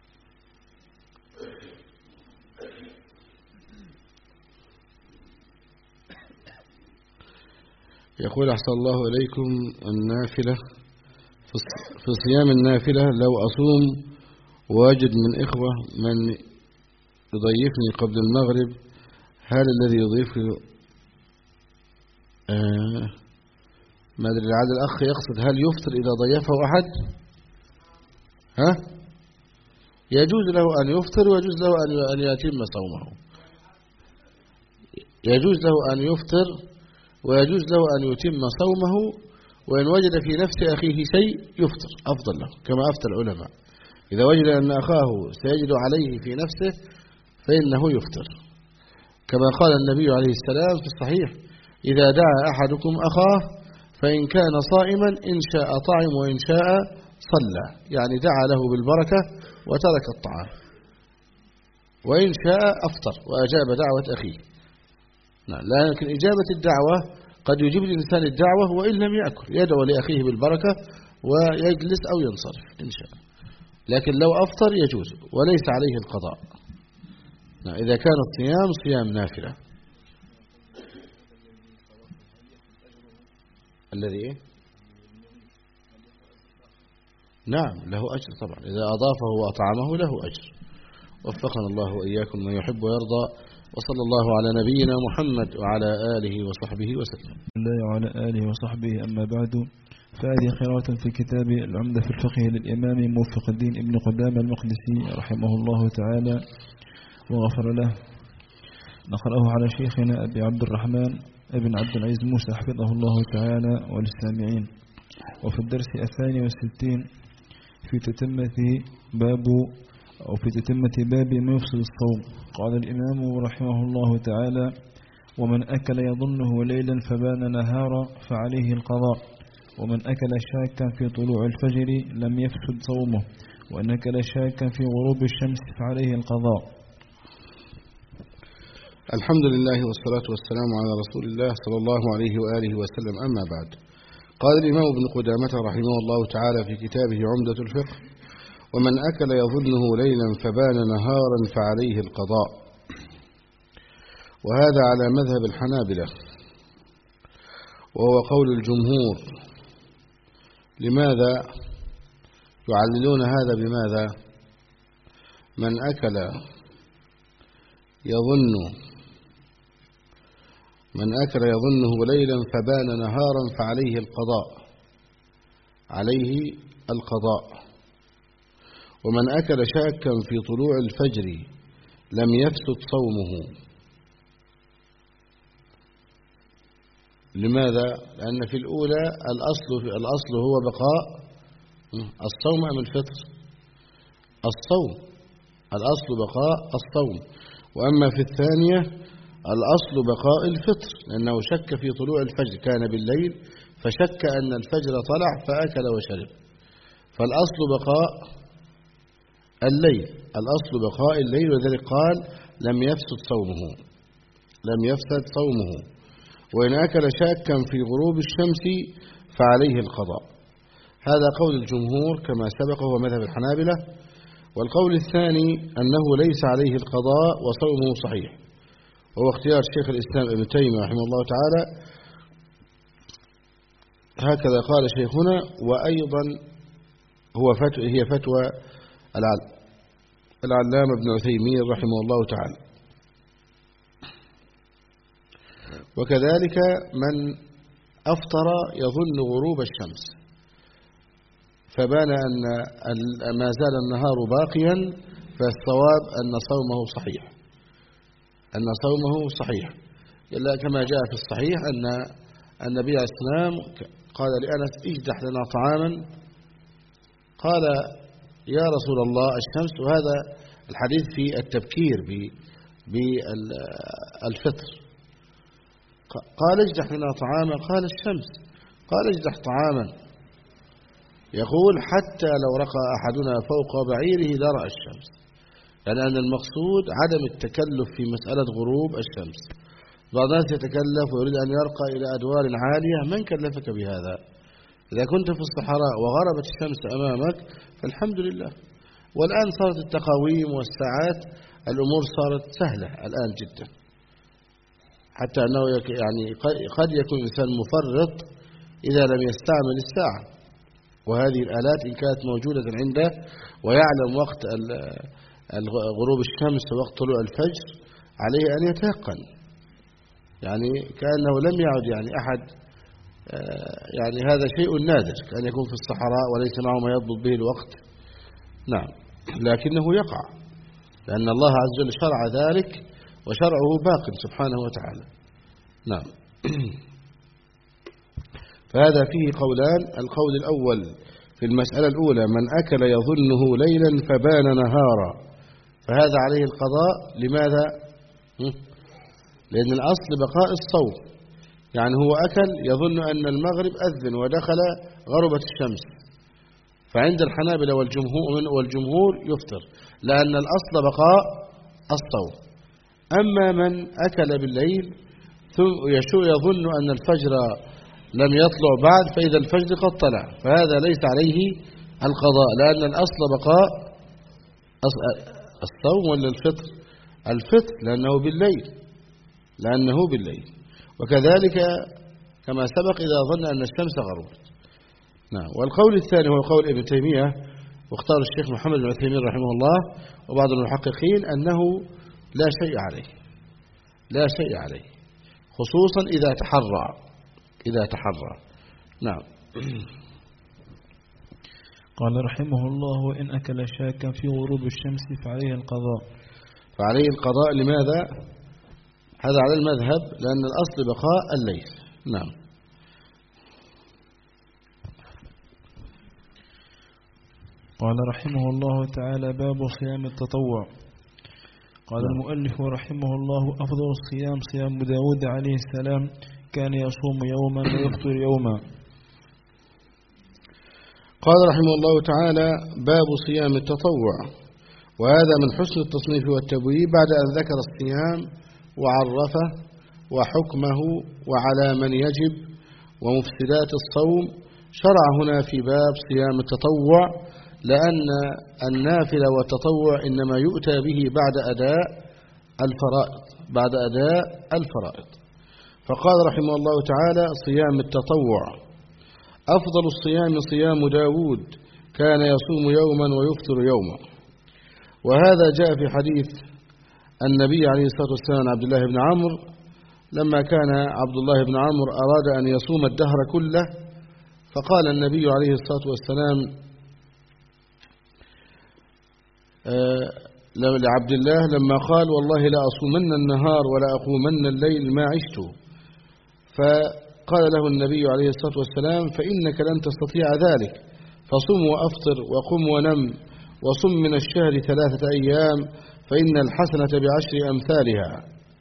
يقول أحسن الله إليكم: النافلة في صيام النافلة لو أصوم واجد من إخوة من يضيفني قبل المغرب، هل الذي يضيف آه ما أدري لعل الأخ يقصد هل يفطر إذا ضيفه أحد؟ ها؟ يجوز له أن يفطر ويجوز له أن يتم صومه. يجوز له أن يفطر ويجوز له أن يتم صومه، وإن وجد في نفس أخيه شيء يفطر أفضل له كما أفتى العلماء. إذا وجد أن أخاه سيجد عليه في نفسه فإنه يفطر، كما قال النبي عليه السلام في الصحيح: إذا دعا أحدكم أخاه فإن كان صائما إن شاء طعم وإن شاء صلى، يعني دعا له بالبركة وترك الطعام، وإن شاء أفطر وأجاب دعوة أخيه. لكن إجابة الدعوة قد يجيب الإنسان الدعوة وإن لم يأكل، يدعو لأخيه بالبركة ويجلس أو ينصرف إن شاء، لكن لو أفطر يجوز وليس عليه القضاء إذا كان الصيام صيام نافلة. الذي نعم له أجر طبعا، إذا أضافه وأطعمه له أجر. وفقنا الله وإياكم من يحب ويرضى، وصلى الله على نبينا محمد وعلى آله وصحبه وسلم. الله وعلى آله وصحبه. أما بعد، فهذه قراءة في كتاب العمدة في الفقه للإمام موفق الدين ابن قدامة المقدسي رحمه الله تعالى وغفر له. نقرأه على شيخنا أبي عبد الرحمن ابن عبد العزيز موسى حفظه الله تعالى وللسامعين. وفي الدرس الثاني والستين في تتمة باب أو في تتمة باب ما يفسد الصوم، قال الإمام رحمه الله تعالى: ومن أكل يظنه ليلا فبان نهارا فعليه القضاء، ومن أكل شاكا في طلوع الفجر لم يفسد صومه، وأن أكل شاكا في غروب الشمس فعليه القضاء. الحمد لله والصلاة والسلام على رسول الله صلى الله عليه وآله وسلم. أما بعد، قال الإمام ابن قدامة رحمه الله تعالى في كتابه عمدة الفقه: ومن أكل يظنه ليلا فبان نهارا فعليه القضاء. وهذا على مذهب الحنابلة، وهو قول الجمهور. لماذا يعللون هذا بماذا؟ من أكل يظن من أكل يظنه ليلا فبان نهارا فعليه القضاء، عليه القضاء. ومن أكل شاكا في طلوع الفجر لم يفسد صومه. لماذا؟ لأن في الأولى الأصل, في الأصل هو بقاء الصوم أم الفطر؟ الصوم، الأصل بقاء الصوم. وأما في الثانية الأصل بقاء الفطر، لأنه شك في طلوع الفجر، كان بالليل فشك أن الفجر طلع فأكل وشرب، فالأصل بقاء الليل، الأصل بقاء الليل. وذلك قال: لم يفسد صومه، لم يفسد صومه. وإن أكل شاكا في غروب الشمس فعليه القضاء. هذا قول الجمهور كما سبق، هو مذهب الحنابلة. والقول الثاني أنه ليس عليه القضاء وصومه صحيح، وهو اختيار شيخ الإسلام ابن تيمية رحمه الله تعالى. هكذا قال شيخنا. وأيضا هو فتوى هي فتوى العلامة ابن عثيمين رحمه الله تعالى. وكذلك من أفطر يظن غروب الشمس فبان أن ما زال النهار باقيا، فالصواب أن صومه صحيح، أن صومه صحيح، إلا كما جاء في الصحيح أن النبي عليه السلام قال لأنس: اجدح لنا طعاما. قال: يا رسول الله الشمس، وهذا الحديث في التبكير بالفطر. قال اجدح لنا طعاما، قال الشمس. قال اجدح طعاما، يقول حتى لو رقى أحدنا فوق بعيره لرأى الشمس، يعني أن المقصود عدم التكلف في مسألة غروب الشمس. بعض الناس يتكلف ويريد أن يرقى إلى أدوار عالية، من كلفك بهذا؟ إذا كنت في الصحراء وغربت الشمس أمامك فالحمد لله. والآن صارت التقاويم والساعات، الأمور صارت سهلة الآن جدا، حتى أنه يعني قد يكون الإنسان مفرط إذا لم يستعمل الساعة، وهذه الآلات إن كانت موجودة عنده ويعلم وقت غروب الشمس ووقت طلوع الفجر عليه أن يتيقن، يعني كأنه لم يعد يعني أحد، يعني هذا شيء نادر كأن يكون في الصحراء وليس معه ما يضبط به الوقت. نعم، لكنه يقع لأن الله عز وجل شرع ذلك، وشرعه باق سبحانه وتعالى. نعم. فهذا فيه قولان. القول الأول في المسألة الأولى: من أكل يظنه ليلا فبان نهارا، فهذا عليه القضاء. لماذا؟ لأن الأصل بقاء الصوم، يعني هو أكل يظن أن المغرب أذن ودخل غربت الشمس، فعند الحنابلة والجمهور والجمهور يفطر، لأن الأصل بقاء الصوم. أما من أكل بالليل ثم يظن أن الفجر لم يطلع بعد، فإذا الفجر قد طلع، فهذا ليس عليه القضاء، لأن الأصل بقاء الصوم. ولا الفطر؟ الفطر لأنه بالليل، لأنه بالليل. وكذلك كما سبق إذا ظن أن الشمس غربت. نعم. والقول الثاني هو قول ابن تيمية، واختار الشيخ محمد بن عثيمين رحمه الله وبعض المحققين أنه لا شيء عليه، لا شيء عليه، خصوصا إذا تحرى، إذا تحرى. نعم. قال رحمه الله: وإن أكل شاكا في غروب الشمس فعليه القضاء. فعليه القضاء لماذا؟ هذا على المذهب، لأن الأصل بقاء الليل. نعم. قال رحمه الله تعالى: باب صيام التطوع. قال المؤلف رحمه الله: أفضل الصيام صيام داود عليه السلام، كان يصوم يوما ويفطر يوما. قال رحمه الله تعالى: باب صيام التطوع. وهذا من حسن التصنيف والتبويب، بعد أن ذكر الصيام وعرفه وحكمه وعلى من يجب ومفسدات الصوم، شرع هنا في باب صيام التطوع، لأن النافلة والتطوع إنما يؤتى به بعد أداء الفرائض، بعد أداء الفرائض. فقال رحمه الله تعالى: صيام التطوع. أفضل الصيام صيام داود، كان يصوم يوما ويفطر يوما. وهذا جاء في حديث النبي عليه الصلاة والسلام عبد الله بن عمرو، لما كان عبد الله بن عمرو أراد أن يصوم الدهر كله، فقال النبي عليه الصلاة والسلام لعبد الله لما قال: والله لا أصومن النهار ولا أقومن الليل ما عشت، فقال له النبي عليه الصلاة والسلام: فإنك لن تستطيع ذلك، فصم وأفطر وقم ونم وصم من الشهر ثلاثة أيام، فإن الحسنة بعشر أمثالها،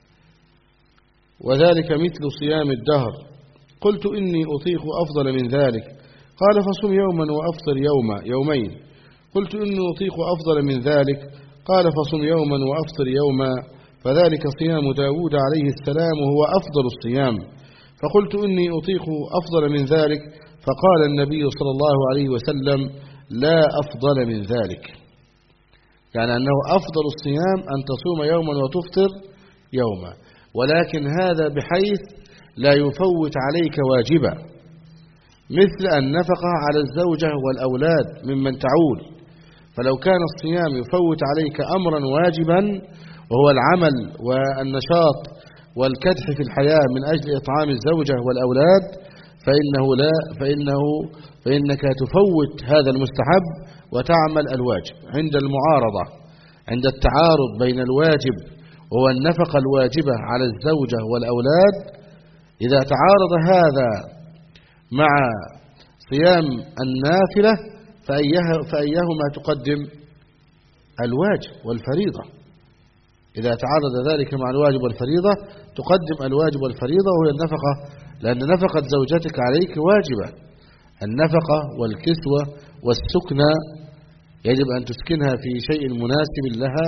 وذلك مثل صيام الدهر. قلت: إني أطيق أفضل من ذلك. قال: فصم يوما وأفطر يوما يومين. قلت: إني أطيق أفضل من ذلك. قال: فصم يوما وأفطر يوما، فذلك صيام داود عليه السلام وهو أفضل الصيام. فقلت: إني أطيق أفضل من ذلك. فقال النبي صلى الله عليه وسلم: لا أفضل من ذلك، يعني أنه أفضل الصيام أن تصوم يوما وتفطر يوما، ولكن هذا بحيث لا يفوت عليك واجبا، مثل النفقة على الزوجة والأولاد ممن تعول. فلو كان الصيام يفوت عليك أمرا واجبا وهو العمل والنشاط والكدح في الحياة من أجل إطعام الزوجة والأولاد، فإنه لا فإنه فإنك تفوت هذا المستحب وتعمل الواجب. عند المعارضة، عند التعارض بين الواجب وهو النفقة الواجبة على الزوجة والأولاد، إذا تعارض هذا مع صيام النافلة فأيها فأيهما تقدم؟ الواجب والفريضة. إذا تعارض ذلك مع الواجب والفريضة تقدم الواجب والفريضة، وهي النفقة، لأن نفقة زوجتك عليك واجبة. النفقة والكسوة والسكنى يجب أن تسكنها في شيء مناسب لها،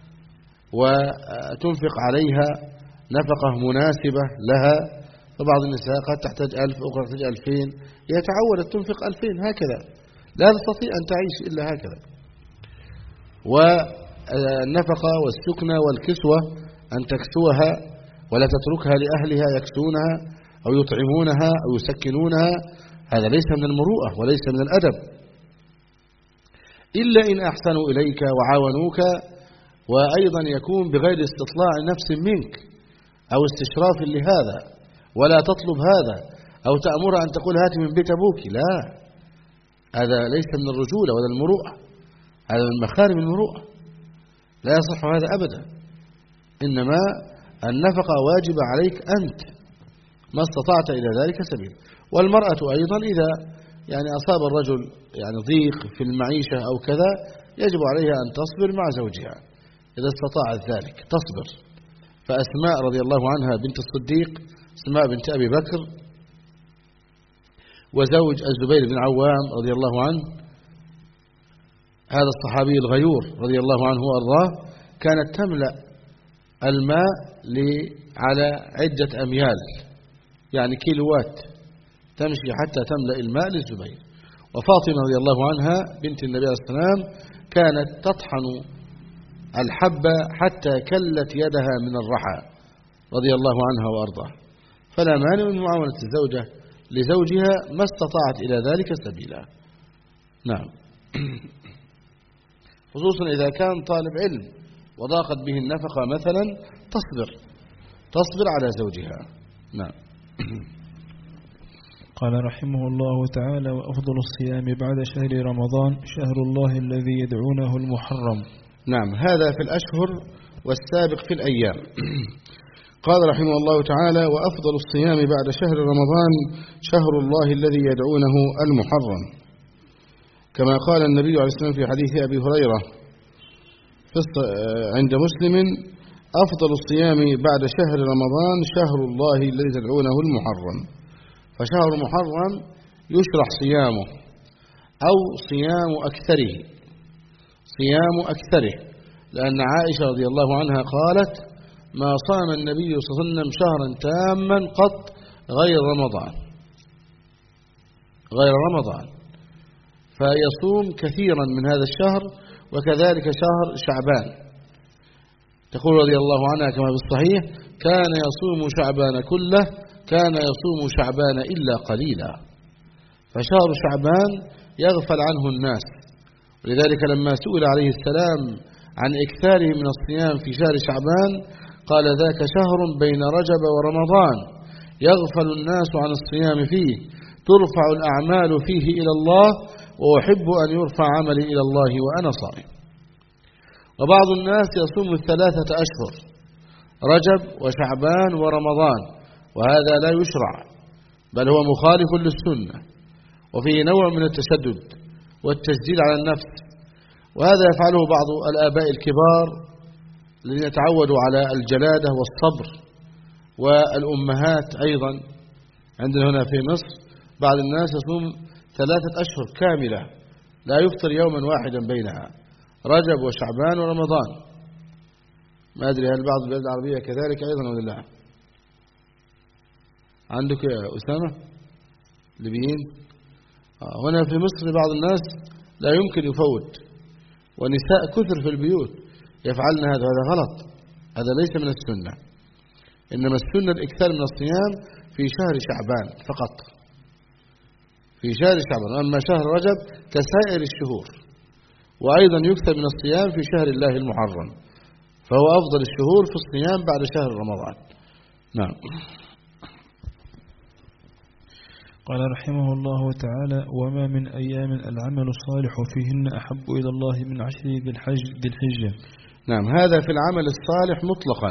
وتنفق عليها نفقة مناسبة لها. فبعض النساء قد تحتاج ألف، أخرى تحتاج ألفين، هي تعودت تنفق ألفين هكذا، لا تستطيع أن تعيش إلا هكذا. والنفقة والسكنى والكسوة أن تكسوها ولا تتركها لأهلها يكسونها أو يطعمونها أو يسكنونها، هذا ليس من المروءة وليس من الأدب، إلا إن أحسنوا إليك وعاونوك، وأيضا يكون بغير استطلاع نفس منك أو استشراف لهذا، ولا تطلب هذا أو تأمر أن تقول هات من بيت أبوك، لا، هذا ليس من الرجولة ولا المروءة، هذا من مخارم المروءة، لا يصح هذا أبدا. إنما النفقة واجبة عليك أنت ما استطعت إلى ذلك سبيل. والمرأة أيضا إذا يعني أصاب الرجل يعني ضيق في المعيشة أو كذا يجب عليها أن تصبر مع زوجها إذا استطاعت ذلك، تصبر. فأسماء رضي الله عنها بنت الصديق، أسماء بنت أبي بكر، وزوج الزبير بن عوام رضي الله عنه، هذا الصحابي الغيور رضي الله عنه وأرضاه، كانت تملأ الماء على عدة أميال، يعني كيلوات، تمشي حتى تملأ الماء للزبير. وفاطمة رضي الله عنها بنت النبي عليه الصلاة والسلام كانت تطحن الحبة حتى كلت يدها من الرحى رضي الله عنها وأرضاه. فلا مانع من معاملة الزوجة لزوجها ما استطاعت إلى ذلك سبيلا. نعم. خصوصا إذا كان طالب علم وضاقت به النفقة مثلا تصبر تصبر على زوجها. نعم. قال رحمه الله تعالى: وأفضل الصيام بعد شهر رمضان شهر الله الذي يدعونه المحرم. نعم، هذا في الأشهر والسابق في الأيام. قال رحمه الله تعالى: وأفضل الصيام بعد شهر رمضان شهر الله الذي يدعونه المحرم، كما قال النبي عليه الصلاة والسلام في حديث أبي هريرة عند مسلم: أفضل الصيام بعد شهر رمضان شهر الله الذي تدعونه المحرم. فشهر محرم يشرح صيامه أو صيام أكثره، صيام أكثره، لأن عائشة رضي الله عنها قالت: ما صام النبي صلى الله عليه وسلم شهرا تاما قط غير رمضان غير رمضان فيصوم كثيرا من هذا الشهر، وكذلك شهر شعبان. تقول رضي الله عنها كما في الصحيح: كان يصوم شعبان كله، كان يصوم شعبان إلا قليلا. فشهر شعبان يغفل عنه الناس، ولذلك لما سئل عليه السلام عن إكثاره من الصيام في شهر شعبان قال: ذاك شهر بين رجب ورمضان يغفل الناس عن الصيام فيه، ترفع الأعمال فيه إلى الله، وأحب أن يرفع عملي إلى الله وأنا صائم. وبعض الناس يصوم الثلاثة أشهر، رجب وشعبان ورمضان، وهذا لا يشرع، بل هو مخالف للسنة، وفيه نوع من التشدد والتسجيل على النفس. وهذا يفعله بعض الآباء الكبار الذين يتعودوا على الجلادة والصبر، والأمهات أيضا. عندنا هنا في مصر بعض الناس يصوم ثلاثة أشهر كاملة لا يفطر يوما واحدا بينها، رجب وشعبان ورمضان. ما أدري هل بعض البلاد العربية كذلك أيضا ولا لا؟ عندك يا أسامة ليبيين؟ هنا في مصر بعض الناس لا يمكن يفوت، ونساء كثر في البيوت يفعلن هذا، هذا غلط، هذا ليس من السنة. إنما السنة الإكثار من الصيام في شهر شعبان فقط، في شهر شعبان. أما شهر رجب كسائر الشهور، وأيضا يكثر من الصيام في شهر الله المحرم، فهو أفضل الشهور في الصيام بعد شهر رمضان. نعم. قال رحمه الله تعالى: وما من أيام العمل الصالح فيهن أحب إلى الله من عشر ذي الحج ذي الحجة. نعم، هذا في العمل الصالح مطلقا.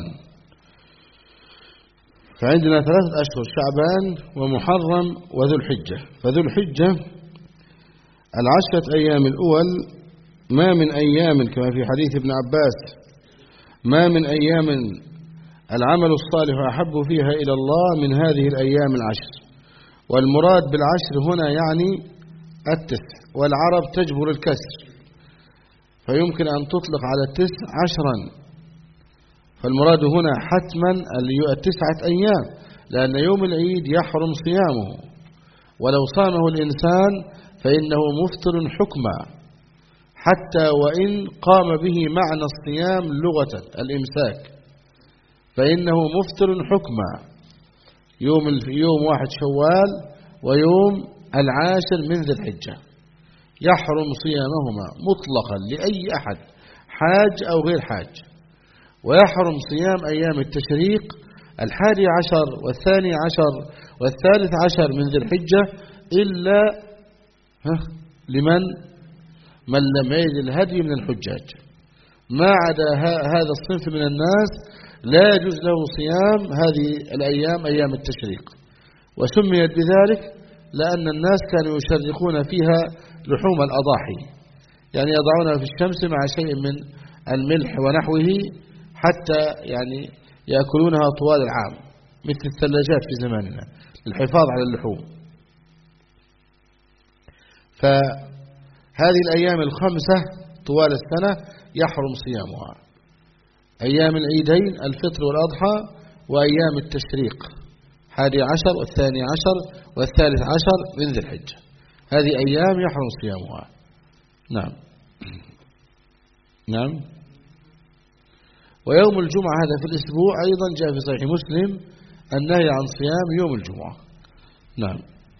فعندنا ثلاثة أشهر: شعبان ومحرم وذو الحجة. فذو الحجة العشرة أيام الأول ما من أيام كما في حديث ابن عباس ما من أيام العمل الصالح أحب فيها إلى الله من هذه الأيام العشر. والمراد بالعشر هنا يعني التسع، والعرب تجبر الكسر فيمكن أن تطلق على التسع عشرا، فالمراد هنا حتما التسعة أيام، لأن يوم العيد يحرم صيامه، ولو صامه الإنسان فإنه مفطر حكما حتى وإن قام به معنى الصيام لغة الإمساك، فإنه مفطر حكما يوم يوم واحد شوال ويوم العاشر من ذي الحجة يحرم صيامهما مطلقا لأي أحد حاج أو غير حاج. ويحرم صيام أيام التشريق الحادي عشر والثاني عشر والثالث عشر من ذي الحجة إلا لمن من لم يجد الهدي من الحجاج، ما عدا هذا الصنف من الناس لا يجوز له صيام هذه الأيام أيام التشريق. وسميت بذلك لأن الناس كانوا يشرقون فيها لحوم الأضاحي، يعني يضعونها في الشمس مع شيء من الملح ونحوه حتى يعني يأكلونها طوال العام مثل الثلاجات في زماننا للحفاظ على اللحوم. فهذه الأيام الخمسة طوال السنة يحرم صيامها، أيام العيدين الفطر والأضحى وأيام التشريق حادي عشر والثاني عشر والثالث عشر من ذي الحجة، هذه أيام يحرم صيامها. نعم نعم. ويوم الجمعة هذا في الأسبوع أيضا جاء في صحيح مسلم النهي عن صيام يوم الجمعة. نعم.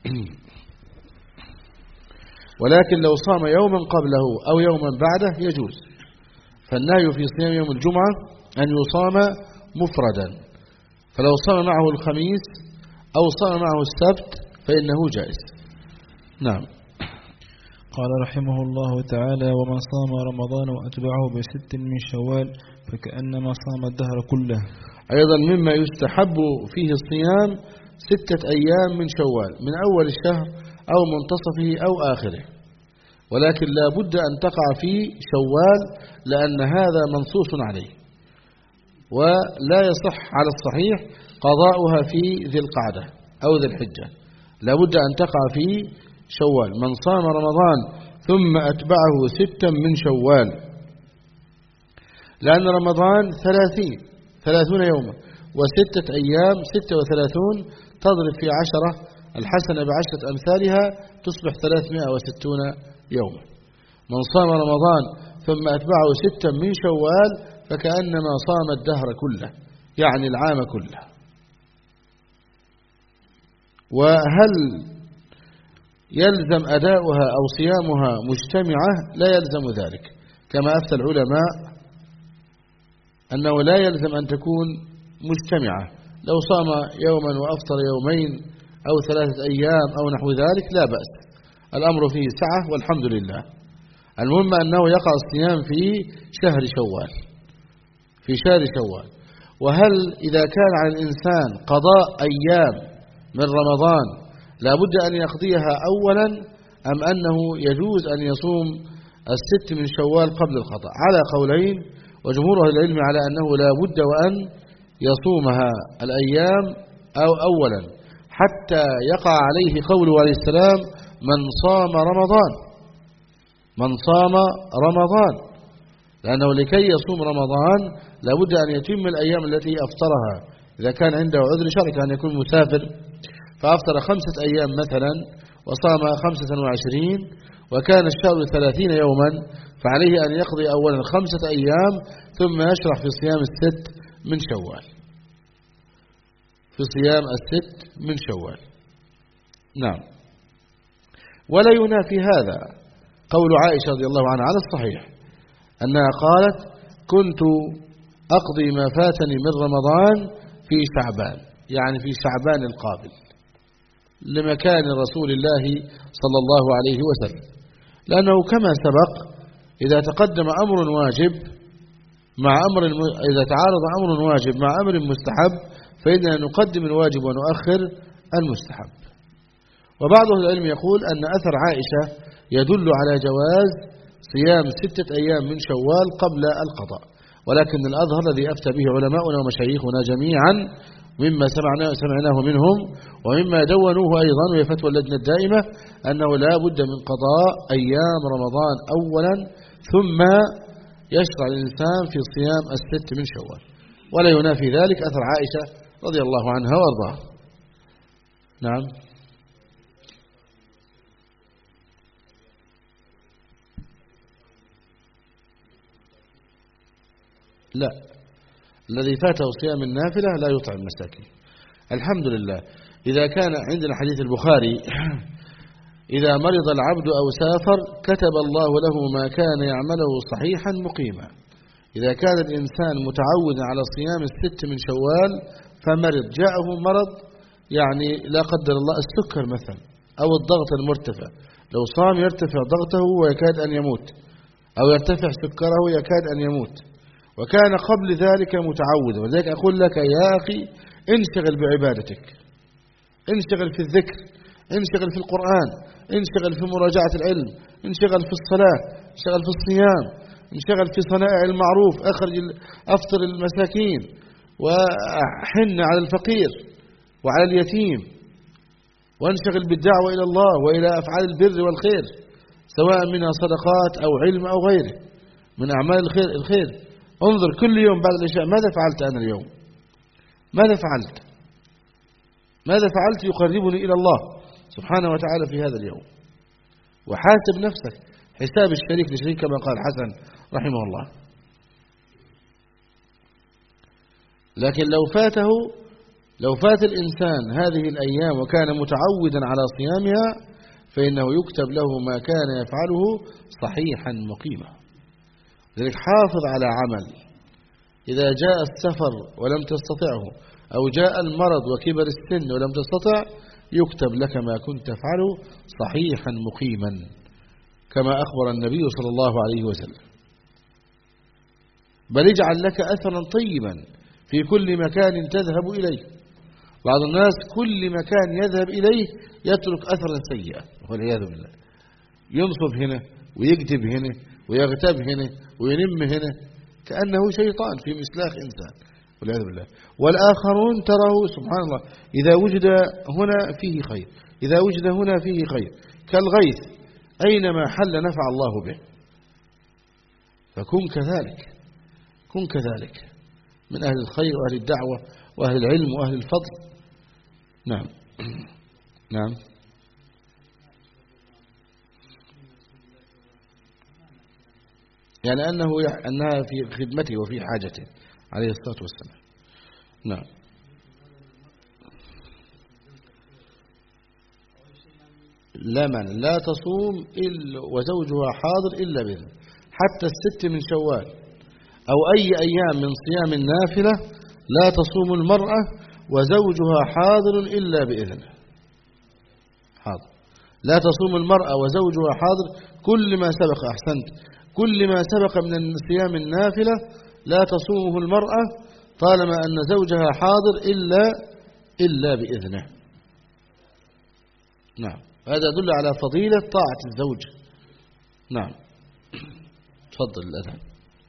ولكن لو صام يوما قبله أو يوما بعده يجوز، فالنهي في صيام يوم الجمعة أن يصام مفردا، فلو صام معه الخميس أو صام معه السبت فإنه جائز. نعم. قال رحمه الله تعالى: ومن صام رمضان وأتبعه بست من شوال فكأنما صام الدهر كله. أيضا مما يستحب فيه الصيام ستة أيام من شوال من أول الشهر أو منتصفه أو آخره، ولكن لا بد أن تقع في شوال لأن هذا منصوص عليه، ولا يصح على الصحيح قضاؤها في ذي القعدة أو ذي الحجة، لا بد أن تقع في شوال. من صام رمضان ثم أتبعه ستا من شوال، لأن رمضان ثلاثين ثلاثون يوما وستة أيام ستة وثلاثون تضرب في عشرة الحسنة بعشرة أمثالها تصبح ثلاثمائة وستون يوما. من صام رمضان ثم أتبعه ستا من شوال فكأنما صام الدهر كله، يعني العام كله. وهل يلزم أداؤها أو صيامها مجتمعة؟ لا يلزم ذلك، كما أفتى العلماء أنه لا يلزم أن تكون مجتمعة، لو صام يوما وأفطر يومين أو ثلاثة أيام أو نحو ذلك لا بأس، الأمر فيه سعة والحمد لله. المهم أنه يقع الصيام في شهر شوال في شهر شوال. وهل إذا كان على الإنسان قضاء أيام من رمضان لا بد أن يقضيها أولا أم أنه يجوز أن يصوم الست من شوال قبل القضاء؟ على قولين، وجمهور أهل العلم على أنه لا بد وأن يصومها الأيام أو أولا حتى يقع عليه قوله عليه السلام: من صام رمضان من صام رمضان لأنه لكي يصوم رمضان لا بد أن يتم الأيام التي أفطرها. إذا كان عنده عذر شرعي كان يكون مسافر فأفطر خمسة أيام مثلا وصام خمسة وعشرين وكان الشهر ثلاثين يوما، فعليه أن يقضي أولا خمسة أيام ثم يشرح في صيام الست من شوال في صيام الست من شوال. نعم. ولا ينافي هذا قول عائشة رضي الله عنها على الصحيح أنها قالت: كنت أقضي ما فاتني من رمضان في شعبان، يعني في شعبان القابل، لمكان رسول الله صلى الله عليه وسلم، لأنه كما سبق إذا تقدم أمر واجب مع أمر إذا تعارض أمر واجب مع أمر مستحب فإننا نقدم الواجب ونؤخر المستحب. وبعض أهل العلم يقول أن أثر عائشة يدل على جواز صيام ستة أيام من شوال قبل القضاء، ولكن الأظهر الذي أفتى به علماؤنا ومشايخنا جميعا مما سمعناه سمعناه منهم ومما دونوه أيضا وهي فتوى اللجنة الدائمة أنه لا بد من قضاء أيام رمضان أولا ثم يشرع الإنسان في صيام الست من شوال، ولا ينافي ذلك أثر عائشة رضي الله عنها وارضاها. نعم. لا، الذي فاته صيام النافلة لا يطعم مساكين الحمد لله. إذا كان عندنا حديث البخاري إذا مرض العبد أو سافر كتب الله له ما كان يعمله صحيحا مقيما. إذا كان الإنسان متعودا على صيام الست من شوال فمرض جاءه مرض، يعني لا قدر الله السكر مثلا أو الضغط المرتفع، لو صام يرتفع ضغطه ويكاد أن يموت، أو يرتفع سكره يكاد أن يموت، وكان قبل ذلك متعودا. ولذلك أقول لك يا أخي انشغل بعبادتك، انشغل في الذكر، انشغل في القرآن، انشغل في مراجعة العلم، انشغل في الصلاة، انشغل في الصيام، انشغل في صنائع المعروف، أخرج أفطر المساكين وحن على الفقير وعلى اليتيم، وانشغل بالدعوة إلى الله وإلى أفعال البر والخير سواء منها صدقات أو علم أو غيره من أعمال الخير الخير انظر كل يوم بعد العشاء ماذا فعلت أنا اليوم، ماذا فعلت ماذا فعلت يقربني إلى الله سبحانه وتعالى في هذا اليوم، وحاسب نفسك حساب الشريك لشريك كما قال حسن رحمه الله. لكن لو فاته لو فات الإنسان هذه الأيام وكان متعودا على صيامها فإنه يكتب له ما كان يفعله صحيحا مقيما. لذلك حافظ على عمل، إذا جاء السفر ولم تستطعه أو جاء المرض وكبر السن ولم تستطع يكتب لك ما كنت تفعله صحيحا مقيما كما أخبر النبي صلى الله عليه وسلم. بل اجعل لك أثرا طيبا في كل مكان تذهب إليه. بعض الناس كل مكان يذهب إليه يترك أثرا سيئا والعياذ بالله، ينصب هنا ويكذب هنا ويغتاب هنا وينم هنا كأنه شيطان في مسلاخ إنسان والعياذ بالله. والآخرون تراه سبحان الله إذا وجد هنا فيه خير، إذا وجد هنا فيه خير كالغيث أينما حل نفع الله به. فكن كذلك، كن كذلك من أهل الخير وأهل الدعوة وأهل العلم وأهل الفضل. نعم نعم. يعني أنه أنها في خدمته وفي حاجته عليه الصلاة والسلام. نعم. لا مانع، لا تصوم إلا وزوجها حاضر إلا بإذن، حتى الست من شوال أو أي أيام من صيام النافلة لا تصوم المرأة وزوجها حاضر إلا بإذنه. حاضر، لا تصوم المرأة وزوجها حاضر، كل ما سبق أحسنت كل ما سبق من صيام النافلة لا تصومه المرأة طالما أن زوجها حاضر إلا إلا بإذنه. نعم، هذا يدل على فضيلة طاعة الزوج. نعم. تفضل الأذان.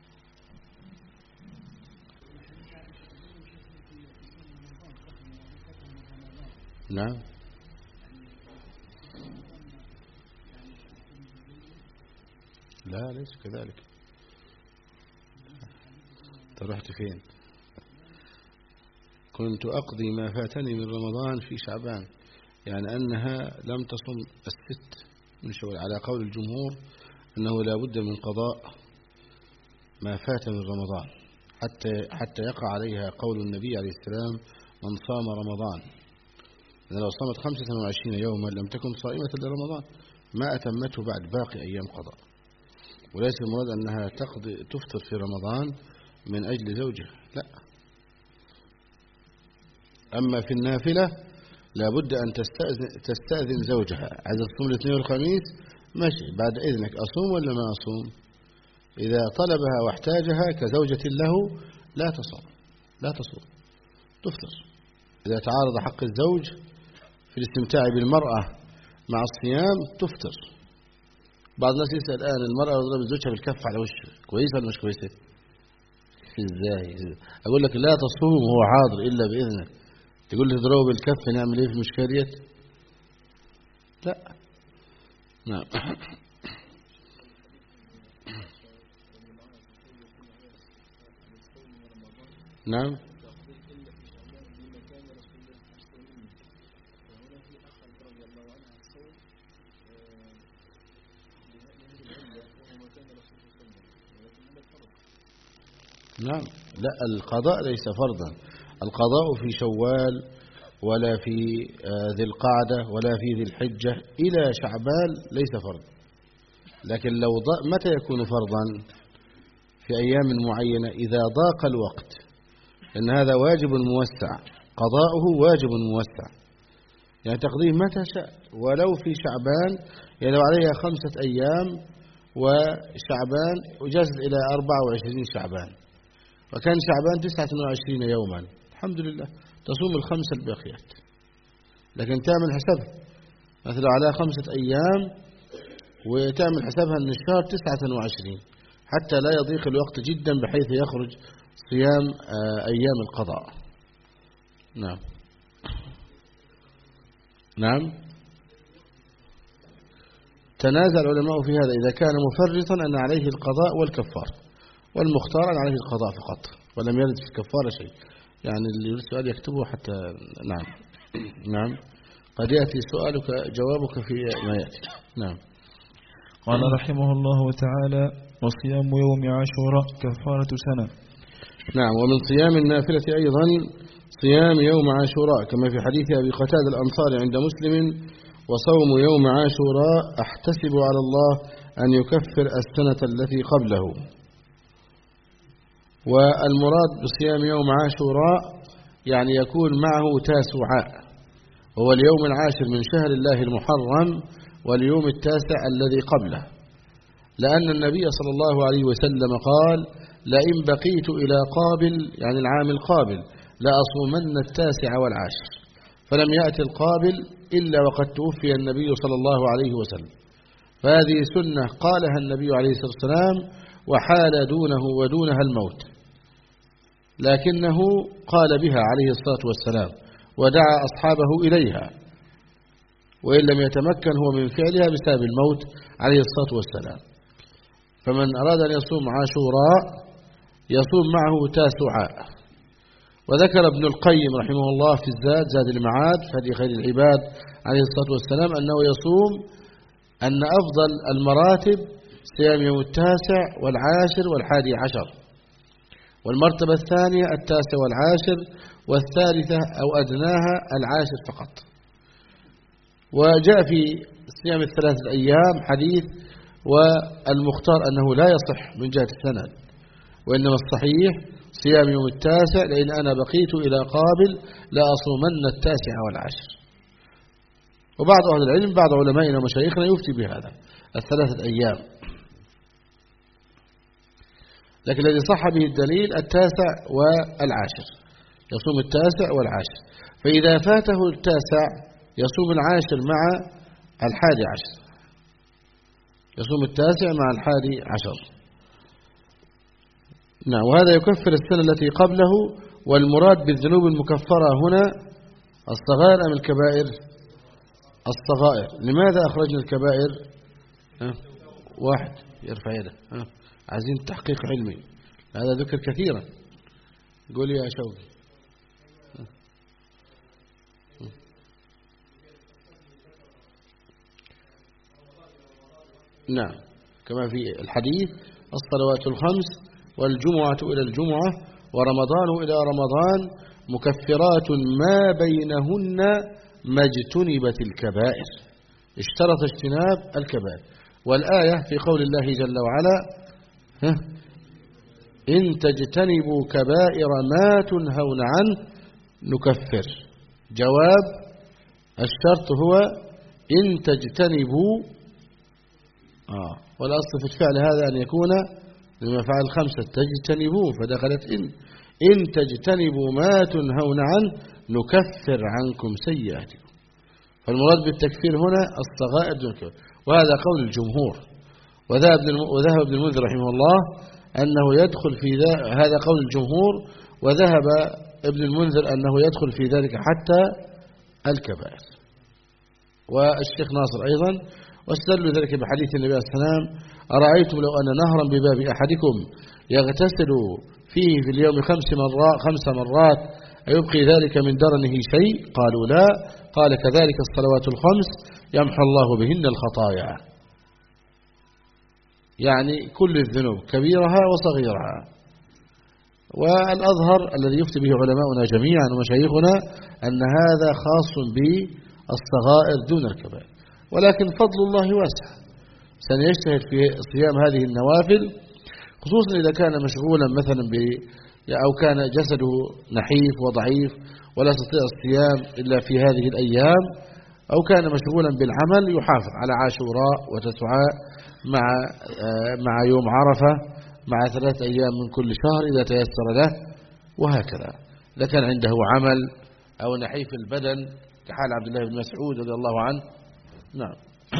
نعم. لا ليس كذلك. انت رحت فين؟ كنت أقضي ما فاتني من رمضان في شعبان، يعني أنها لم تصم الست من شوال على قول الجمهور أنه لا بد من قضاء ما فات من رمضان حتى حتى يقع عليها قول النبي عليه السلام من صام رمضان، إن لو صامت خمسة وعشرين يوما لم تكن صائمة لرمضان ما أتمته بعد باقي أيام قضاء. وليس المراد أنها تقضي تفطر في رمضان من أجل زوجها، لا. أما في النافلة لابد أن تستأذن, تستأذن زوجها، عايز تصوم الاثنين والخميس ماشي بعد إذنك، أصوم ولا ما أصوم؟ إذا طلبها واحتاجها كزوجة له لا تصوم، لا تصوم، تفطر. إذا تعارض حق الزوج في الاستمتاع بالمرأة مع الصيام تفطر. بعض الناس يسأل الآن المرأة تضرب زوجها بالكف على وشه، كويسة ولا مش كويسة؟ ازاي؟ أقول لك لا تصوم وهو حاضر إلا بإذنه، تقول لي تضربه بالكف نعمل إيه في المشكلة ديت؟ لا. نعم. نعم. نعم. لا، القضاء ليس فرضا. القضاء في شوال ولا في ذي القعدة ولا في ذي الحجة إلى شعبان ليس فرض. لكن لو ضاق، متى يكون فرضا؟ في أيام معينة إذا ضاق الوقت، لأن هذا واجب موسع، قضاؤه واجب موسع، يعني تقضيه متى شاء. ولو في شعبان يلو عليها خمسة أيام وشعبان وجازت إلى أربعة وعشرين شعبان، وكان شعبان تسعة وعشرين يوما، الحمد لله تصوم الخمسة الباقيات. لكن تعمل حسابها مثلا على خمسة أيام وتعمل حسابها أن الشهر تسعة وعشرين حتى لا يضيق الوقت جدا بحيث يخرج صيام أيام القضاء. نعم. نعم. تنازع العلماء في هذا، إذا كان مفرطا أن عليه القضاء والكفار، والمختار أن عليه القضاء فقط، ولم يرد في الكفارة شيء. يعني اللي يريد سؤال يكتبه حتى. نعم. نعم. قد يأتي سؤالك جوابك في ما يأتي. نعم. قال رحمه الله تعالى: وصيام يوم عاشوراء كفارة سنة. نعم. ومن صيام النافلة أيضا صيام يوم عاشوراء، كما في حديث أبي قتادة الأنصاري عند مسلم: وصوم يوم عاشوراء أحتسب على الله أن يكفر السنة التي قبله. والمراد بصيام يوم عاشوراء يعني يكون معه تاسعاء، وهو اليوم العاشر من شهر الله المحرم، واليوم التاسع الذي قبله، لأن النبي صلى الله عليه وسلم قال: لئن بقيت إلى قابل، يعني العام القابل، لأصومن التاسع والعاشر. فلم يأتي القابل إلا وقد توفي النبي صلى الله عليه وسلم، فهذه سنة قالها النبي عليه الصلاة والسلام وحال دونه ودونها الموت، لكنه قال بها عليه الصلاة والسلام ودعا أصحابه إليها، وإن لم يتمكن هو من فعلها بسبب الموت عليه الصلاة والسلام. فمن أراد أن يصوم عاشوراء يصوم معه تاسعاء. وذكر ابن القيم رحمه الله في الزاد، زاد المعاد في هدي خير العباد عليه الصلاة والسلام، أنه يصوم أن أفضل المراتب صيام يوم التاسع والعاشر والحادي عشر، والمرتبة الثانية التاسع والعاشر، والثالثة أو أدناها العاشر فقط. وجاء في صيام الثلاثة أيام حديث، والمختار أنه لا يصح من جهة السند، وإنما الصحيح صيام يوم التاسع، لأن أنا بقيت إلى قابل لا أصومن التاسع والعاشر. وبعض أهل العلم، بعض علمائنا ومشايخنا يفتي بهذا الثلاثة أيام، لكن الذي صح به الدليل التاسع والعاشر، يصوم التاسع والعاشر. فإذا فاته التاسع يصوم العاشر مع الحادي عشر، يصوم التاسع مع الحادي عشر. نعم. وهذا يكفر السنة التي قبله. والمراد بالذنوب المكفرة هنا الصغائر أم الكبائر؟ الصغائر. لماذا أخرجنا الكبائر؟ ها؟ واحد يرفع يده. ها؟ عايزين تحقيق علمي، هذا ذكر كثيرا. قول يا شوقي. نعم، كما في الحديث: الصلوات الخمس والجمعة إلى الجمعة ورمضان إلى رمضان مكفرات ما بينهن ما اجتنبت الكبائر. اشترط اجتناب الكبائر. والآية في قول الله جل وعلا: إن تجتنبوا كبائر ما تنهون عنه نكفر. جواب الشرط هو إن تجتنبوا، آه والأصل في الفعل هذا أن يكون لما فعل خمسة تجتنبوا، فدخلت إن إن تجتنبوا ما تنهون عنه نكفر عنكم سيئاتكم. فالمراد بالتكفير هنا الصغائر دون الكبائر، وهذا قول الجمهور. وذهب وذهب ابن المنذر رحمه الله أنه يدخل في هذا قول الجمهور، وذهب ابن المنذر أنه يدخل في ذلك حتى الكبائر. والشيخ ناصر أيضا واستدلوا ذلك بحديث النبي عليه السلام: أرأيتم لو أن نهرا بباب أحدكم يغتسل فيه في اليوم خمس مرات خمس مرات أيبقي ذلك من درنه شيء؟ قالوا لا. قال: كذلك الصلوات الخمس يمحو الله بهن الخطايا. يعني كل الذنوب كبيرها وصغيرها. والأظهر الذي يفتي به علماؤنا جميعا ومشايخنا أن هذا خاص بالصغائر دون الكبائر، ولكن فضل الله واسع، سنجتهد في صيام هذه النوافل، خصوصا إذا كان مشغولا مثلا ب أو كان جسده نحيف وضعيف ولا يستطيع الصيام إلا في هذه الأيام، أو كان مشغولا بالعمل، يحافظ على عاشوراء وتسعاء مع مع يوم عرفة مع ثلاث أيام من كل شهر إذا تيسر له، وهكذا. إذا كان عنده عمل أو نحيف البدن كحال عبد الله بن مسعود رضي الله عنه. نعم.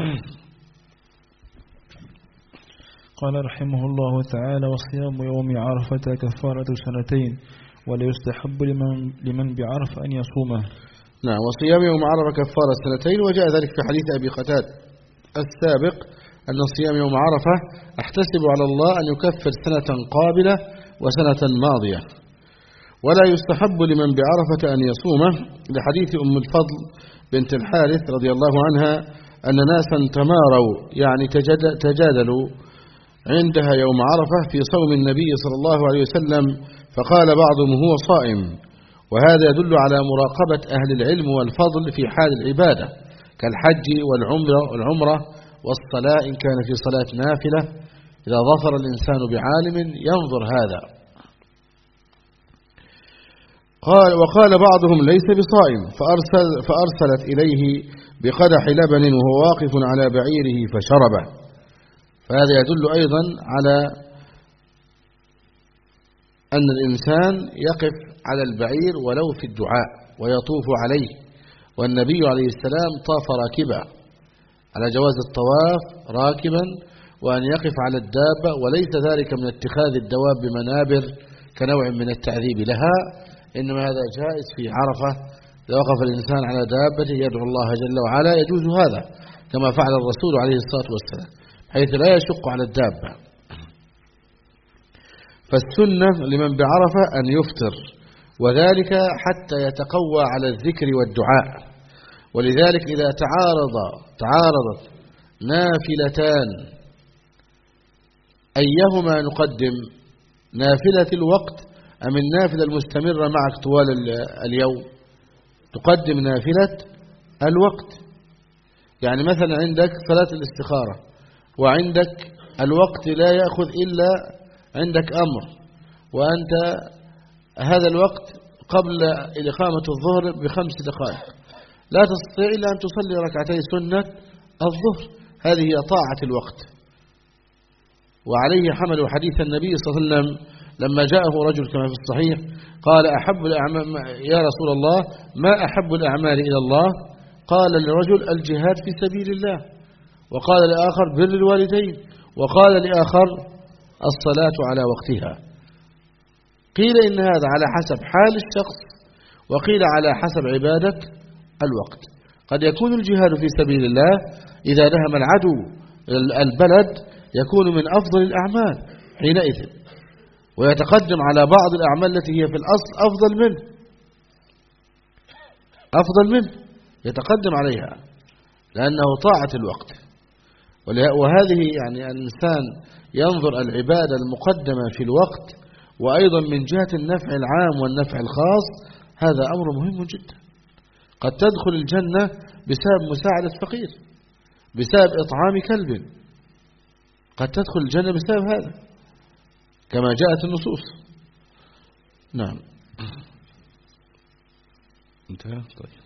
قال رحمه الله تعالى: وصيام يوم عرفة كفارة سنتين، ولا يستحب لمن, لمن بعرف أن يصومه. نعم. وصيام يوم عرفة كفارة سنتين، وجاء ذلك في حديث أبي قتادة السابق أن صيام يوم عرفة أحتسب على الله أن يكفر سنة قابلة وسنة ماضية. ولا يستحب لمن بعرفة أن يصومه لحديث أم الفضل بنت الحارث رضي الله عنها أن ناسا تماروا يعني تجادلوا عندها يوم عرفة في صوم النبي صلى الله عليه وسلم، فقال بعضهم هو صائم. وهذا يدل على مراقبة أهل العلم والفضل في حال العبادة كالحج والعمرة, والعمرة والصلاة إن كان في صلاة نافلة. إذا ظفر الإنسان بعالم ينظر هذا. قال وقال بعضهم ليس بصائم، فأرسل فأرسلت إليه بقدح لبن وهو واقف على بعيره فشربه. فهذا يدل أيضا على أن الإنسان يقف على البعير ولو في الدعاء ويطوف عليه. والنبي عليه السلام طاف راكبا، على جواز الطواف راكبا، وأن يقف على الدابة، وليس ذلك من اتخاذ الدواب بمنابر كنوع من التعذيب لها، إنما هذا جائز في عرفة. إذا وقف الإنسان على دابته يدعو الله جل وعلا يجوز هذا، كما فعل الرسول عليه الصلاة والسلام، حيث لا يشق على الدابة. فالسنة لمن بعرفة أن يفطر، وذلك حتى يتقوى على الذكر والدعاء. ولذلك إذا تعارض تعارضت نافلتان أيهما نقدم، نافلة الوقت أم النافلة المستمرة معك طوال اليوم؟ تقدم نافلة الوقت. يعني مثلا عندك صلاة الاستخارة وعندك الوقت لا يأخذ إلا عندك أمر، وأنت هذا الوقت قبل إقامة الظهر بخمس دقائق، لا تستطيع إلا أن تصلي ركعتي سنة الظهر. هذه هي طاعة الوقت. وعليه حمل حديث النبي صلى الله عليه وسلم لما جاءه رجل كما في الصحيح قال: أحب الأعمال يا رسول الله ما أحب الأعمال إلى الله؟ قال للرجل: الجهاد في سبيل الله. وقال لآخر: بر الوالدين. وقال لآخر: الصلاة على وقتها. قيل إن هذا على حسب حال الشخص، وقيل على حسب عبادة الوقت. قد يكون الجهاد في سبيل الله إذا دهم العدو البلد يكون من أفضل الأعمال حينئذ، ويتقدم على بعض الأعمال التي هي في الأصل أفضل منه أفضل منه يتقدم عليها لأنه طاعة الوقت. وهذه يعني الإنسان ينظر العبادة المقدمة في الوقت، وأيضا من جهة النفع العام والنفع الخاص، هذا أمر مهم جدا. قد تدخل الجنة بسبب مساعدة فقير، بسبب إطعام كلب، قد تدخل الجنة بسبب هذا كما جاءت النصوص. نعم. انتهى. طيب.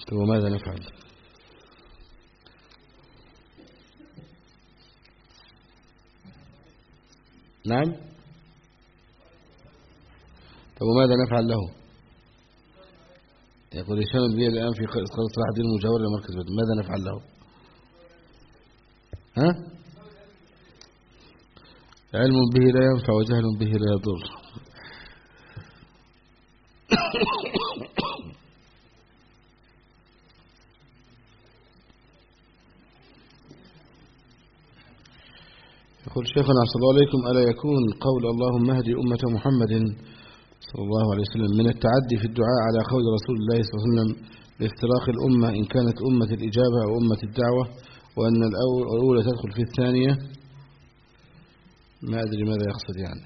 وماذا نفعل؟ نعم. طب وماذا نفعل له؟ يقول هشام بيه الآن في قناة صلاح الدين المجاور لمركز بدر، ماذا نفعل له؟ ها؟ علم به لا ينفع وجهل به لا يضر. يقول شيخنا أحسن الله عليكم: ألا يكون قول اللهم اهدي أمة محمد صلى الله عليه وسلم من التعدي في الدعاء على قول رسول الله صلى الله عليه وسلم لافتراق الأمة إن كانت أمة الإجابة أو أمة الدعوة، وأن الأولى تدخل في الثانية؟ ما أدري ماذا يقصد يعني.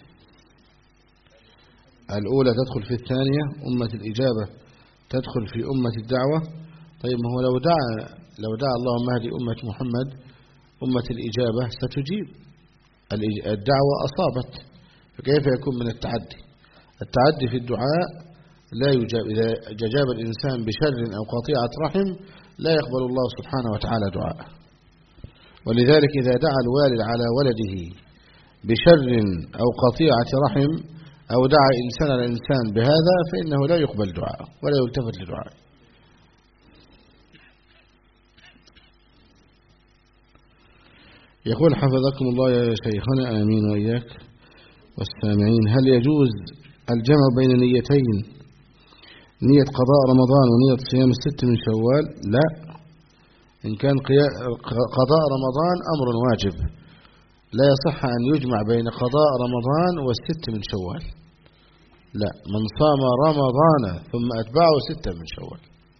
الأولى تدخل في الثانية، أمة الإجابة تدخل في أمة الدعوة. طيب ما هو لو دعا لو دعا اللهم اهدي أمة محمد أمة الإجابة ستجيب، الدعوة أصابت، فكيف يكون من التعدي؟ التعدي في الدعاء لا يجاب. إذا جاب الإنسان بشر أو قطيعة رحم لا يقبل الله سبحانه وتعالى دعاءه. ولذلك إذا دعا الوالد على ولده بشر أو قطيعة رحم أو دعا إنسان على إنسان بهذا فإنه لا يقبل دعاءه ولا يلتفت لدعائه. يقول حفظكم الله يا شيخنا آمين وإياك والسامعين: هل يجوز الجمع بين نيتين، نية قضاء رمضان ونية صيام الست من شوال؟ لا. إن كان قضاء رمضان أمر واجب لا يصح أن يجمع بين قضاء رمضان والست من شوال، لا. من صام رمضان ثم أتبعه ستة من شوال.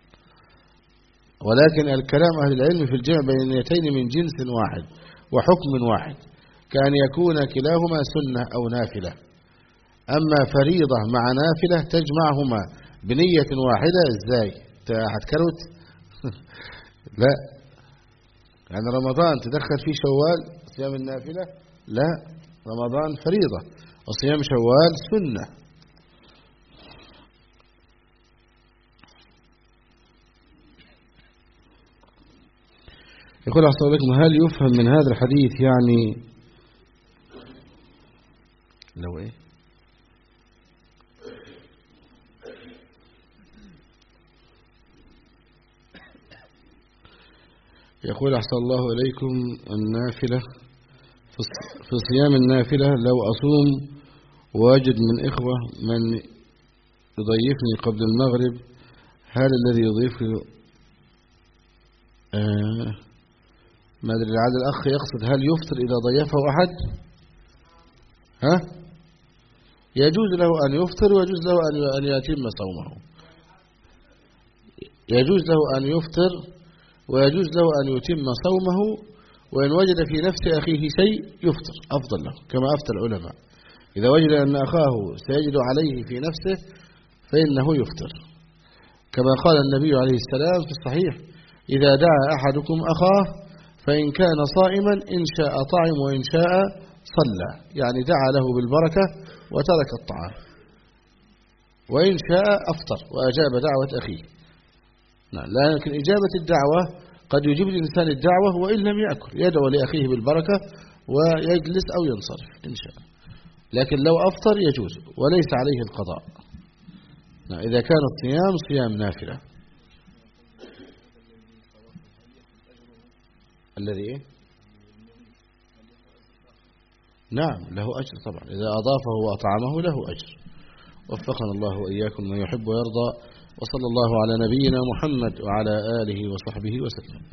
ولكن الكلام أهل العلم في الجمع بين النيتين من جنس واحد وحكم واحد، كان يكون كلاهما سنة أو نافلة. أما فريضة مع نافلة تجمعهما بنية واحدة إزاي؟ هتكروت؟ لا. يعني رمضان تدخل فيه شوال صيام النافلة؟ لا، رمضان فريضة وصيام شوال سنة. يقول أحسن لكم: هل يفهم من هذا الحديث يعني لو إيه يقول أحسن الله إليكم: النافلة في صيام النافلة لو أصوم واجد من إخوة من يضيفني قبل المغرب، هل الذي يضيف آه ما أدري لعل الأخ يقصد هل يفطر إذا ضيفه أحد؟ ها؟ يجوز له أن يفطر ويجوز له أن يتم صومه. يجوز له أن يفطر ويجوز له أن يتم صومه، وإن وجد في نفس أخيه شيء يفطر أفضل له، كما أفتى العلماء. إذا وجد أن أخاه سيجد عليه في نفسه فإنه يفطر، كما قال النبي عليه السلام في الصحيح: إذا دعا أحدكم أخاه فإن كان صائما إن شاء طعم وإن شاء صلى، يعني دعا له بالبركة وترك الطعام، وإن شاء أفطر وأجاب دعوة أخيه. نعم. لكن إجابة الدعوة قد يجيب الإنسان الدعوة وإن لم يأكل، يدعو لأخيه بالبركة ويجلس أو ينصرف إن شاء. لكن لو أفطر يجوز وليس عليه القضاء. نعم. إذا كان الصيام صيام نافلة. الذي إيه؟ نعم له أجر طبعا، إذا أضافه وأطعمه له أجر. وفقنا الله وإياكم من يحب ويرضى، وصلى الله على نبينا محمد وعلى آله وصحبه وسلم.